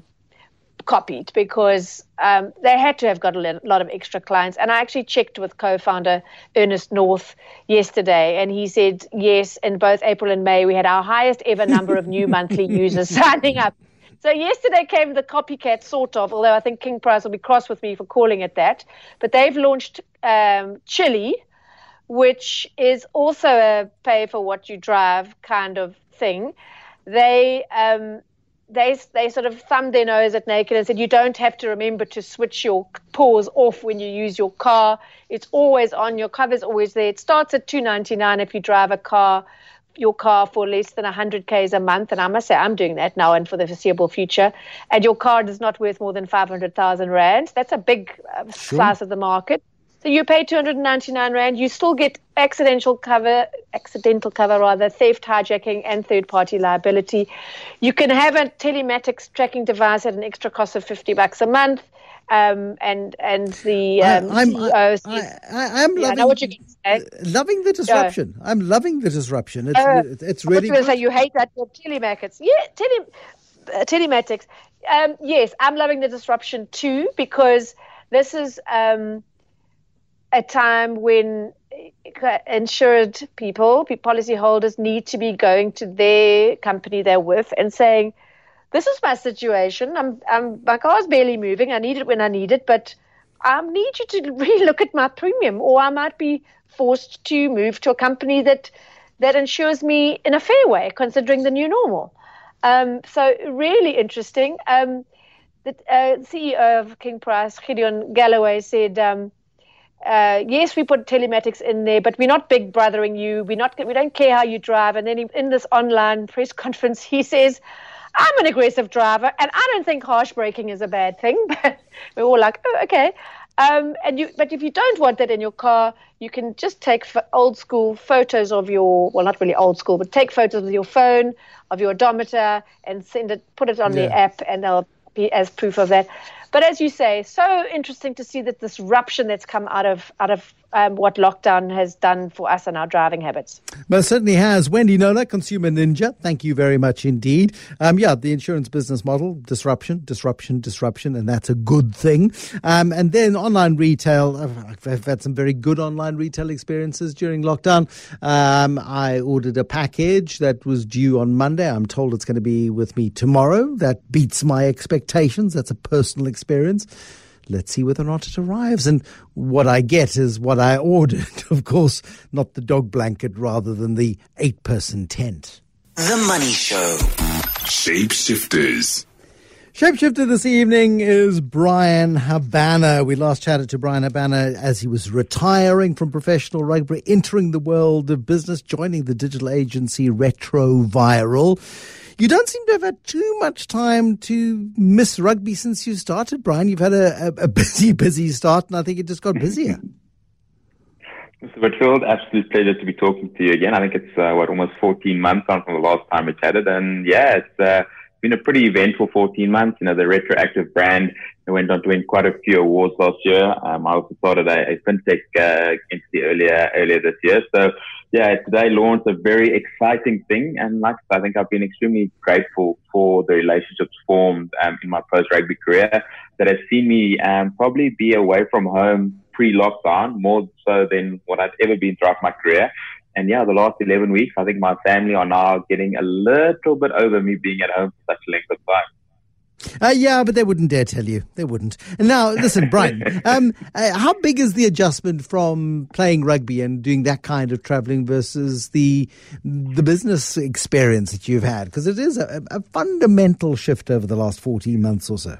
copied because they had to have got a lot of extra clients. And I actually checked with co-founder Ernest North yesterday, and he said, yes, in both April and May, we had our highest ever number of new monthly users signing up. So yesterday came the copycat, sort of, although I think King Price will be cross with me for calling it that. But they've launched Chili, which is also a pay for what you drive kind of thing. They sort of thumbed their nose at Naked and said, you don't have to remember to switch your pause off when you use your car. It's always on. Your cover's always there. It starts at $299 if you drive your car for less than 100 Ks a month. And I must say, I'm doing that now and for the foreseeable future. And your car is not worth more than 500,000 Rand. That's a big slice of the market. So you pay 299 Rand. You still get accidental cover, theft, hijacking, and third-party liability. You can have a telematics tracking device at an extra cost of $50 a month. And the I'm loving the disruption. Yeah. I'm loving the disruption. It's really. I was going to say you hate that for telematics. Yeah, telematics. Yes, I'm loving the disruption too because this is a time when insured people, policyholders, need to be going to their company they're with and saying, this is my situation. My car's barely moving. I need it when I need it, but I need you to really look at my premium, or I might be forced to move to a company that insures me in a fair way, considering the new normal. So really interesting. The CEO of King Price, Gideon Galloway, said, yes, we put telematics in there, but we're not big brothering you. We don't care how you drive. And then in this online press conference, he says, I'm an aggressive driver, and I don't think harsh braking is a bad thing. But we're all like, oh, okay. But if you don't want that in your car, you can just take old school photos of not really old school, but take photos with your phone of your odometer and put it on the app, and they'll be as proof of that. But as you say, so interesting to see that disruption that's come out of what lockdown has done for us and our driving habits. Well, certainly has. Wendy Knowler, Consumer Ninja, thank you very much indeed. The insurance business model, disruption, and that's a good thing. And then online retail, I've had some very good online retail experiences during lockdown. I ordered a package that was due on Monday. I'm told it's going to be with me tomorrow. That beats my expectations. That's a personal experience. Let's see whether or not it arrives. And what I get is what I ordered. Of course, not the dog blanket rather than the 8-person tent. The Money Show. Shapeshifters. Shapeshifter this evening is Bryan Habana. We last chatted to Bryan Habana as he was retiring from professional rugby, entering the world of business, joining the digital agency Retroviral. You don't seem to have had too much time to miss rugby since you started, Bryan. You've had a busy start, and I think it just got busier. Mr. Whitfield, absolute pleasure to be talking to you again. I think it's, almost 14 months on from the last time we chatted. And yeah, it's been a pretty eventful 14 months. You know, the Retroactive brand went on to win quite a few awards last year. I also started a fintech entity earlier this year. So yeah, today launched a very exciting thing. And like I think I've been extremely grateful for the relationships formed in my post-rugby career that has seen me probably be away from home pre-lockdown more so than what I've ever been throughout my career. And yeah, the last 11 weeks, I think my family are now getting a little bit over me being at home for such a length of time. But they wouldn't dare tell you. They wouldn't. And now, listen, Bryan, how big is the adjustment from playing rugby and doing that kind of traveling versus the business experience that you've had? Because it is a fundamental shift over the last 14 months or so.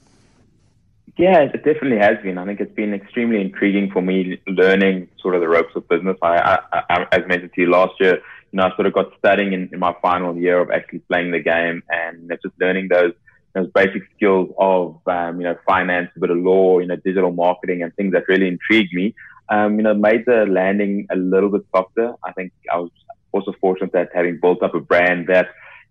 Yeah, it definitely has been. I think it's been extremely intriguing for me learning sort of the ropes of business. I as mentioned to you last year, I sort of got studying in my final year of actually playing the game and just learning those basic skills of, finance, a bit of law, digital marketing and things that really intrigued me, made the landing a little bit softer. I think I was also fortunate that having built up a brand that,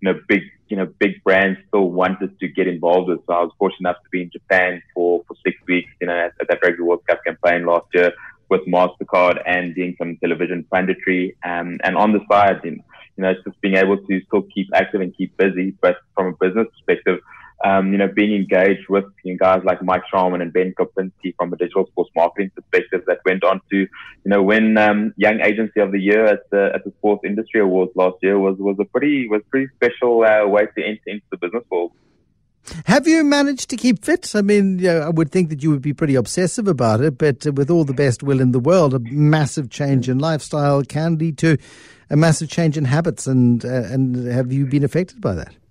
big brands still wanted to get involved with. So I was fortunate enough to be in Japan for 6 weeks, at that Rugby World Cup campaign last year with MasterCard and doing some television punditry. And on the side, it's just being able to still keep active and keep busy. But from a business perspective, being engaged with guys like Mike Sharman and Ben Kopinski from a digital sports marketing perspective that went on to, win Young Agency of the Year at the Sports Industry Awards last year was pretty special way to enter into the business world. Have you managed to keep fit? I mean, I would think that you would be pretty obsessive about it, but with all the best will in the world, a massive change in lifestyle can lead to a massive change in habits. And have you been affected by that?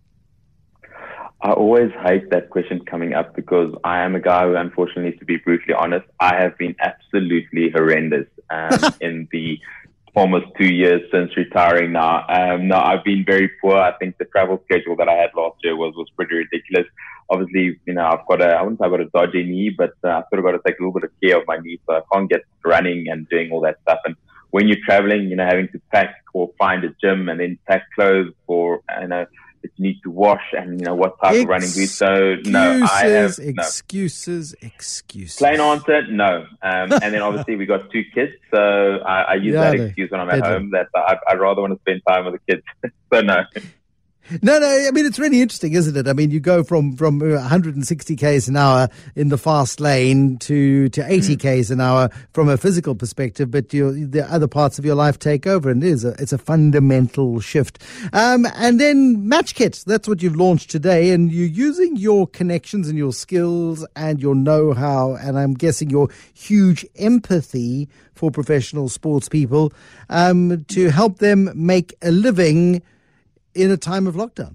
I always hate that question coming up because I am a guy who, unfortunately, to be brutally honest, I have been absolutely horrendous in the almost 2 years since retiring now. I've been very poor. I think the travel schedule that I had last year was pretty ridiculous. Obviously, I wouldn't say I've got a dodgy knee, but I've sort of got to take a little bit of care of my knee, so I can't get running and doing all that stuff. And when you're traveling, having to pack or find a gym and then pack clothes for, that you need to wash and what type of running boots. So no, I have excuses. Plain answer, no. And then obviously we got 2 kids, so I use that excuse when I'm at home that I'd rather want to spend time with the kids. So no. No, I mean, it's really interesting, isn't it? I mean, you go from 160 k's an hour in the fast lane to 80 k's an hour from a physical perspective, but the other parts of your life take over, and it's a fundamental shift. And then MatchKit, that's what you've launched today, and you're using your connections and your skills and your know-how, and I'm guessing your huge empathy for professional sports people to help them make a living in a time of lockdown.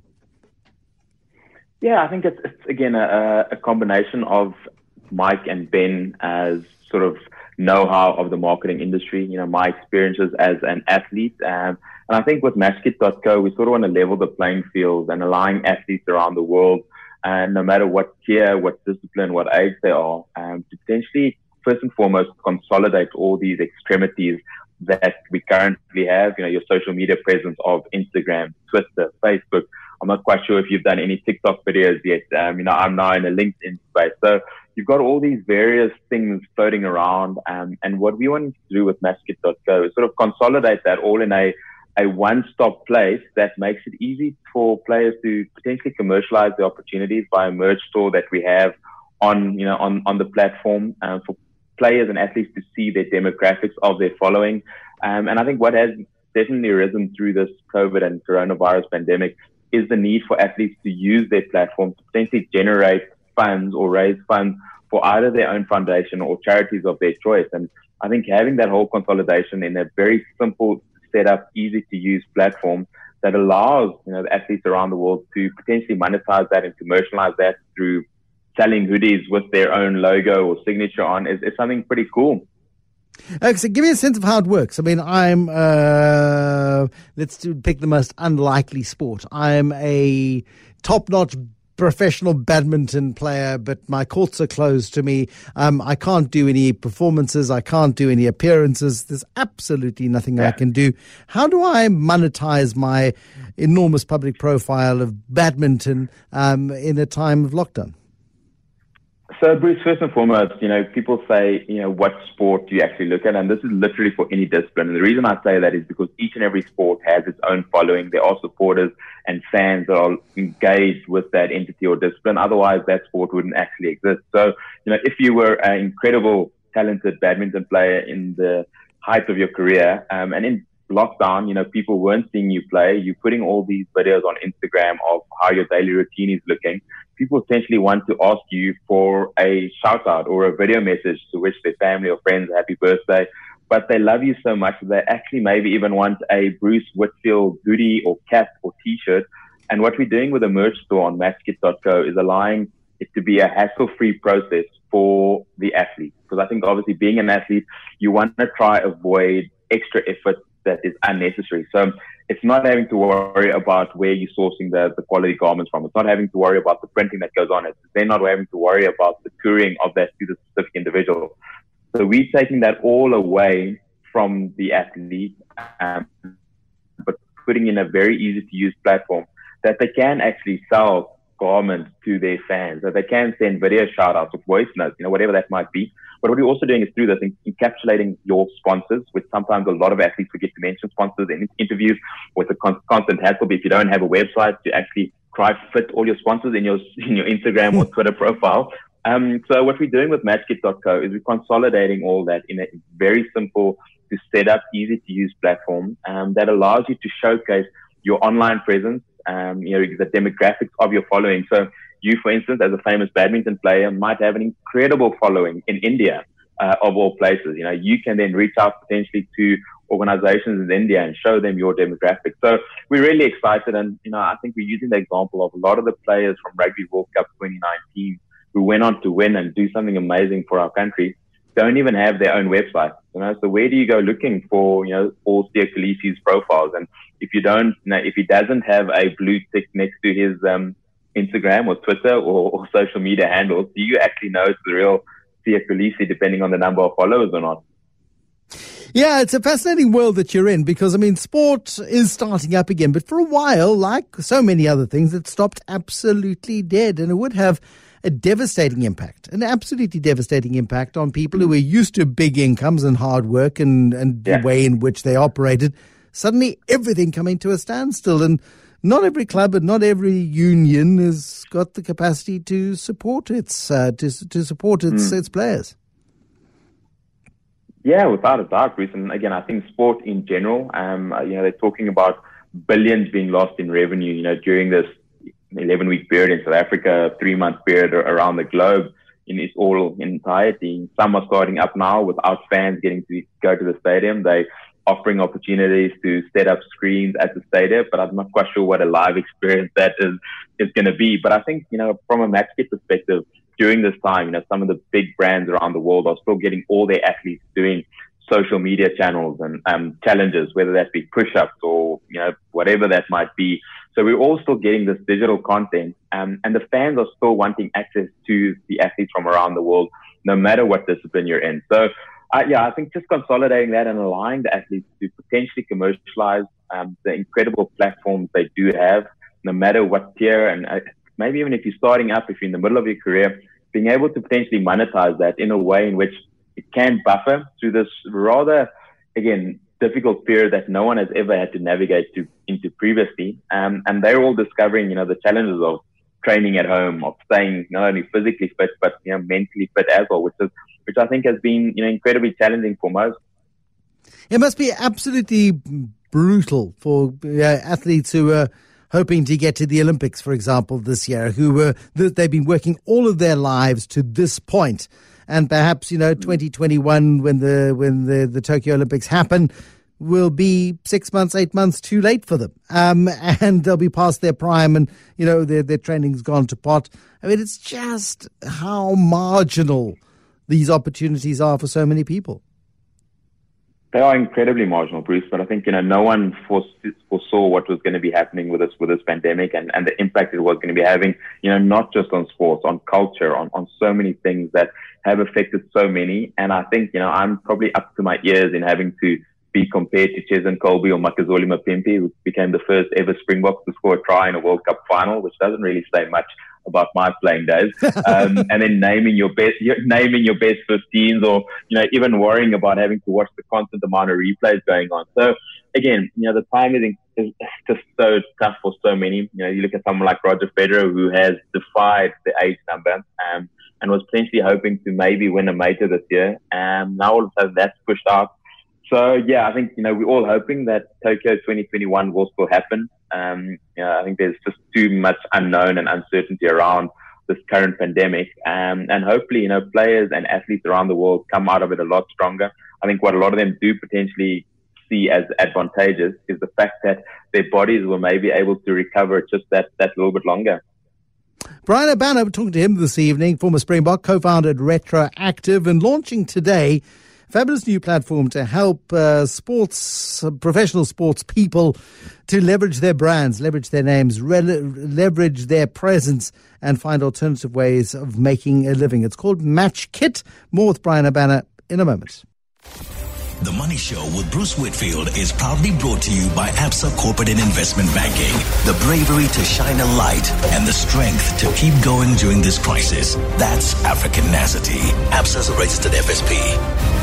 Yeah, I think it's again a combination of Mike and Ben as sort of know-how of the marketing industry, my experiences as an athlete. And I think with matchkit.co, we sort of want to level the playing field and allowing athletes around the world, no matter what tier, what discipline, what age they are, to potentially, first and foremost, consolidate all these extremities that we currently have, your social media presence of Instagram, Twitter, Facebook, I'm not quite sure if you've done any TikTok videos yet. I'm now in a LinkedIn space. So you've got all these various things floating around. And what we wanted to do with Matchkit.co is sort of consolidate that all in a one-stop place that makes it easy for players to potentially commercialize the opportunities via a merch store that we have on the platform, for players and athletes to see their demographics of their following. And I think what has definitely arisen through this COVID and coronavirus pandemic is the need for athletes to use their platform to potentially generate funds or raise funds for either their own foundation or charities of their choice. And I think having that whole consolidation in a very simple setup, easy to use platform that allows, the athletes around the world to potentially monetize that and commercialize that through selling hoodies with their own logo or signature on is something pretty cool. So give me a sense of how it works. I mean, let's pick the most unlikely sport. I'm a top-notch professional badminton player, but my courts are closed to me. I can't do any performances. I can't do any appearances. There's absolutely nothing I can do. How do I monetize my enormous public profile of badminton in a time of lockdown? So, Bruce, first and foremost, people say, what sport do you actually look at? And this is literally for any discipline. And the reason I say that is because each and every sport has its own following. There are supporters and fans that are engaged with that entity or discipline. Otherwise, that sport wouldn't actually exist. So, if you were an incredible, talented badminton player in the height of your career, and in lockdown, people weren't seeing you play, you're putting all these videos on Instagram of how your daily routine is looking. People essentially want to ask you for a shout out or a video message to wish their family or friends a happy birthday. But they love you so much that they actually maybe even want a Bruce Whitfield hoodie or cap or t-shirt. And what we're doing with a merch store on Matchkit.co is allowing it to be a hassle-free process for the athlete. Because I think obviously being an athlete, you want to try avoid extra effort that is unnecessary. So it's not having to worry about where you're sourcing the quality garments from. It's not having to worry about the printing that goes on it. They're not having to worry about the couriering of that to the specific individual. So we're taking that all away from the athlete, but putting in a very easy to use platform that they can actually sell garments to their fans, that they can send video shout outs with voice notes, whatever that might be. But what we're also doing is through this, encapsulating your sponsors, which sometimes a lot of athletes forget to mention sponsors in interviews with a constant hassle. But if you don't have a website to actually try to fit all your sponsors in your Instagram or Twitter profile. So what we're doing with Matchkit.co is we're consolidating all that in a very simple to set up, easy to use platform that allows you to showcase your online presence, the demographics of your following. So you, for instance, as a famous badminton player, might have an incredible following in India, of all places. You can then reach out potentially to organizations in India and show them your demographics. So we're really excited. And, I think we're using the example of a lot of the players from Rugby World Cup 2019 who went on to win and do something amazing for our country, don't even have their own website. So where do you go looking for, all Siya Kolisi's profiles? And if you don't, if he doesn't have a blue tick next to his Instagram or Twitter or social media handles, do you actually know it's the real Siya Kolisi, depending on the number of followers or not? Yeah, it's a fascinating world that you're in because, sport is starting up again. But for a while, like so many other things, it stopped absolutely dead. And it would have a devastating impact, an absolutely devastating impact on people who were used to big incomes and hard work and the way in which they operated. Suddenly, everything coming to a standstill. And not every club and not every union has got the capacity to support its its players. Yeah, without a doubt, Bruce. And again, I think sport in general, they're talking about billions being lost in revenue, during this 11-week period in South Africa, 3-month period around the globe in its all entirety. Some are starting up now without fans getting to go to the stadium. They offering opportunities to set up screens at the stadium, but I'm not quite sure what a live experience that is going to be. But I think, from a Matchkit perspective, during this time, some of the big brands around the world are still getting all their athletes doing social media channels and challenges, whether that be push-ups or, whatever that might be. So we're all still getting this digital content, and the fans are still wanting access to the athletes from around the world, no matter what discipline you're in. So, I think just consolidating that and allowing the athletes to potentially commercialize the incredible platforms they do have no matter what tier, and maybe even if you're starting up, if you're in the middle of your career, being able to potentially monetize that in a way in which it can buffer through this rather, again, difficult period that no one has ever had to navigate into previously. And they're all discovering, the challenges of training at home, of staying not only physically fit, but, mentally fit as well, which I think has been, incredibly challenging for most. It must be absolutely brutal for athletes who are hoping to get to the Olympics, for example, this year, they've been working all of their lives to this point. And perhaps, 2021, when the Tokyo Olympics happen, will be 6 months, 8 months too late for them. And they'll be past their prime and, their training's gone to pot. I mean, it's just how marginal these opportunities are for so many people. They are incredibly marginal, Bruce, but I think, no one foresaw what was going to be happening with this pandemic and the impact it was going to be having, not just on sports, on culture, on so many things that have affected so many. And I think, I'm probably up to my ears in having to be compared to Cheslin Kolbe or Makazole Mapimpi, who became the first ever Springbok to score a try in a World Cup final, which doesn't really say much about my playing days. And then naming your best 15s, or even worrying about having to watch the constant amount of replays going on. So again, the timing is just so tough for so many. You look at someone like Roger Federer, who has defied the age number and was potentially hoping to maybe win a major this year. Now all of a sudden that's pushed out. So yeah, I think we're all hoping that Tokyo 2021 will still happen. I think there's just too much unknown and uncertainty around this current pandemic, and hopefully players and athletes around the world come out of it a lot stronger. I think what a lot of them do potentially see as advantageous is the fact that their bodies were maybe able to recover just that little bit longer. Bryan Habana, we're talking to him this evening, former Springbok, co-founder at Retroactive, and launching today fabulous new platform to help professional sports people to leverage their brands, leverage their names, leverage their presence, and find alternative ways of making a living. It's called Match Kit. More with Bryan Habana in a moment. The Money Show with Bruce Whitfield is proudly brought to you by Absa Corporate and Investment Banking. The bravery to shine a light and the strength to keep going during this crisis. That's Africanacity. Absa's a registered FSP.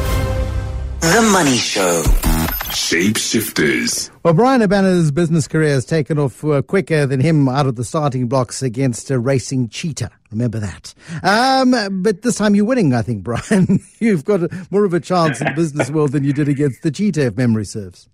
The Money Show. Shapeshifters. Well, Bryan Habana's business career has taken off quicker than him out of the starting blocks against a racing cheetah. Remember that. But this time you're winning, I think, Bryan. You've got more of a chance in the business world than you did against the cheetah, if memory serves.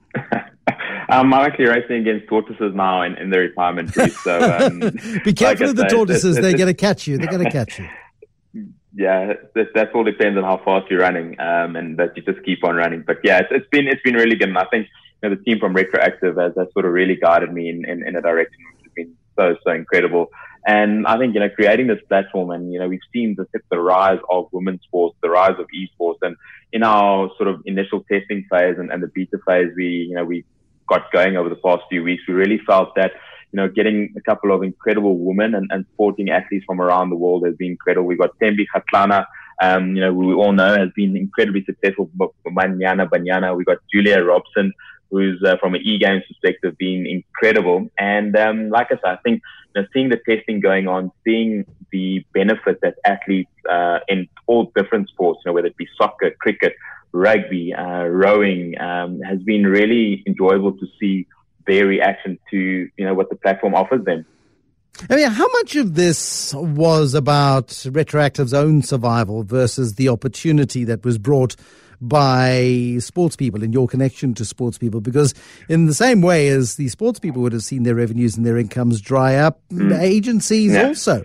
I'm actually racing against tortoises now in the retirement group. So be careful of the tortoises. They're going to catch you. They're going to catch you. Yeah, that all depends on how fast you're running, and that you just keep on running. But yeah, it's been really good, and I think the team from Retroactive has sort of really guided me in a direction which has been so incredible. And I think creating this platform, and we've seen the rise of women's sports, the rise of esports, and in our sort of initial testing phase and the beta phase, we got going over the past few weeks. We really felt that getting a couple of incredible women and sporting athletes from around the world has been incredible. We've got Thembi Kgatlana, who we all know has been incredibly successful for Banyana Banyana. We've got Julia Robson, who's from an e-games perspective been incredible. And like I said, I think seeing the testing going on, seeing the benefit that athletes in all different sports, whether it be soccer, cricket, rugby, rowing, has been really enjoyable to see their reaction to what the platform offers them. I mean, how much of this was about Retroactive's own survival versus the opportunity that was brought by sports people and your connection to sports people? Because in the same way as the sports people would have seen their revenues and their incomes dry up, agencies also,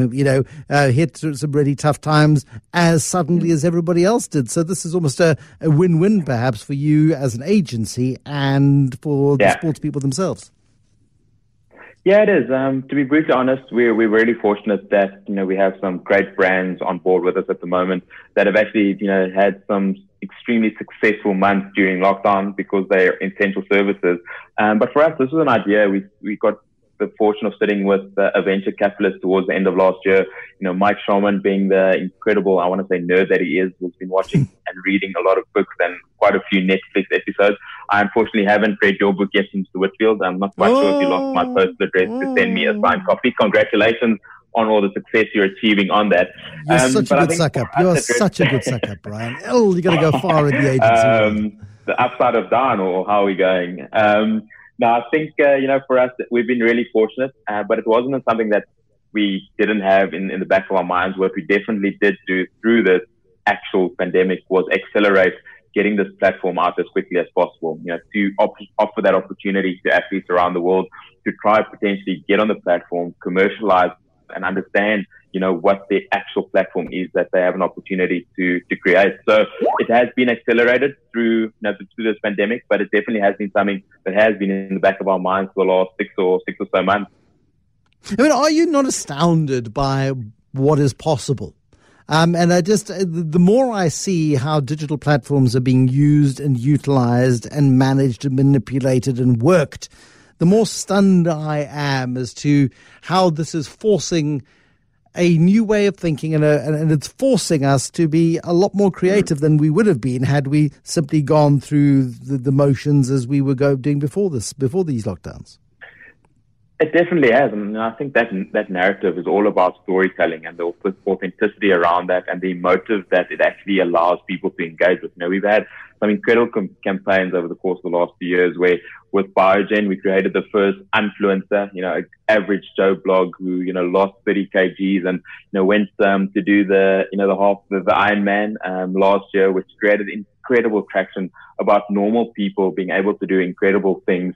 hit some really tough times as suddenly as everybody else did. So this is almost a win-win perhaps for you as an agency and for the sports people themselves. Yeah, it is. To be brutally honest, we're really fortunate that, we have some great brands on board with us at the moment that have actually, had some extremely successful months during lockdown because they're essential services. But for us, this was an idea. We got the fortune of sitting with a venture capitalist towards the end of last year. Mike Schauman, being the incredible, I want to say, nerd that he is, has been watching and reading a lot of books and quite a few Netflix episodes. I unfortunately haven't read your book yet, Mr. Whitfield. I'm not quite sure if you lost my postal address to send me a signed copy. Congratulations on all the success you're achieving on that. You're such a good suck-up. You are such a good suck-up, Brian. You're going to go far in the agency. The upside of down, or how are we going? Now, I think, for us, we've been really fortunate, but it wasn't something that we didn't have in the back of our minds. What we definitely did do through this actual pandemic was accelerate getting this platform out as quickly as possible, to offer that opportunity to athletes around the world to try potentially get on the platform, commercialize and understand, what the actual platform is that they have an opportunity to create. So it has been accelerated through this pandemic, but it definitely has been something that has been in the back of our minds for the last six or so months. I mean, are you not astounded by what is possible? And the more I see how digital platforms are being used and utilized and managed and manipulated and worked, the more stunned I am as to how this is forcing a new way of thinking, and it's forcing us to be a lot more creative than we would have been had we simply gone through the motions as we were doing before these lockdowns. It definitely has, and I think that narrative is all about storytelling and the authenticity around that, and the motive that it actually allows people to engage with. We've had some incredible campaigns over the course of the last few years where, with Biogen, we created the first influencer, an average Joe blog who, lost 30 kgs and, went to do the Ironman last year, which created incredible traction about normal people being able to do incredible things.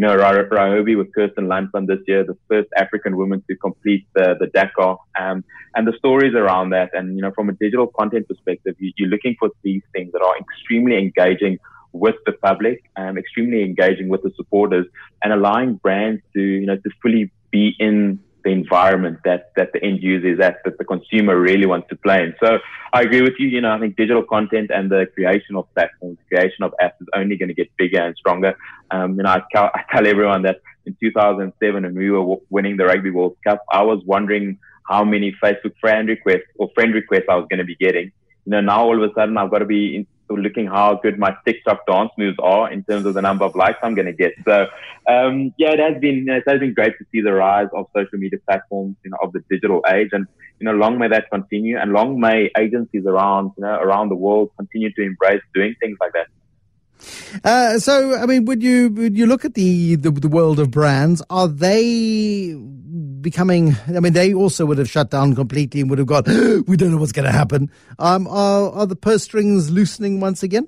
Ryobi with Kirsten Lampman this year, the first African woman to complete the Dakar, and the stories around that. And, from a digital content perspective, you're looking for these things that are extremely engaging with the public, extremely engaging with the supporters, and allowing brands to fully be in the environment that the end user is at, that the consumer really wants to play in. So I agree with you. I think digital content and the creation of platforms, creation of apps is only going to get bigger and stronger. I tell everyone that in 2007, when we were winning the Rugby World Cup, I was wondering how many Facebook friend requests I was going to be getting. Now all of a sudden I've got to be looking how good my TikTok dance moves are in terms of the number of likes I'm going to get. So, it has been great to see the rise of social media platforms, of the digital age, and long may that continue, and long may agencies around the world continue to embrace doing things like that. So, I mean, would you look at the world of brands? Are they becoming? I mean, they also would have shut down completely and would have gone, we don't know what's going to happen. Are the purse strings loosening once again?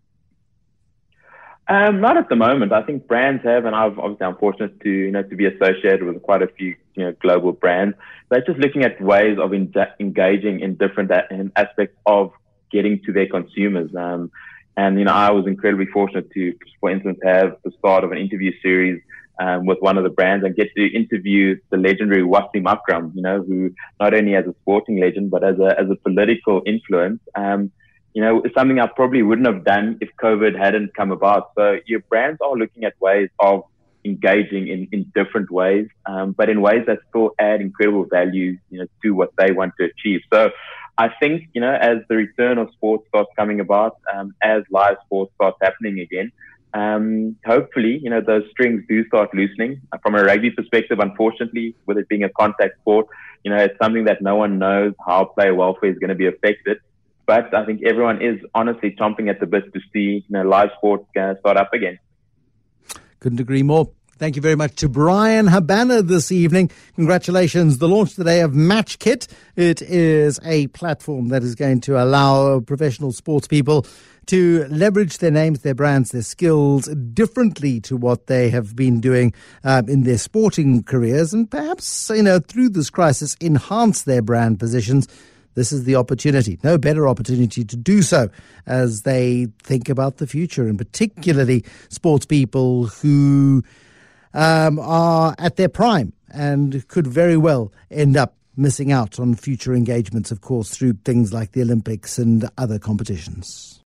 Not at the moment. I think brands have, and I'm fortunate to be associated with quite a few global brands. They're just looking at ways of engaging in different aspects of getting to their consumers. And I was incredibly fortunate to, for instance, have the start of an interview series with one of the brands and get to interview the legendary Wasim Akram, who not only as a sporting legend but as a political influence. It's something I probably wouldn't have done if COVID hadn't come about. So your brands are looking at ways of engaging in different ways, but in ways that still add incredible value, to what they want to achieve. So I think, as the return of sports starts coming about, as live sports starts happening again, hopefully, those strings do start loosening. From a rugby perspective, unfortunately, with it being a contact sport, it's something that no one knows how player welfare is going to be affected. But I think everyone is honestly chomping at the bit to see, live sports start up again. Couldn't agree more. Thank you very much to Brian Habana this evening. Congratulations. The launch today of MatchKit. It is a platform that is going to allow professional sports people to leverage their names, their brands, their skills differently to what they have been doing in their sporting careers, and perhaps, through this crisis, enhance their brand positions. This is the opportunity, no better opportunity to do so as they think about the future, and particularly sports people who are at their prime and could very well end up missing out on future engagements, of course, through things like the Olympics and other competitions.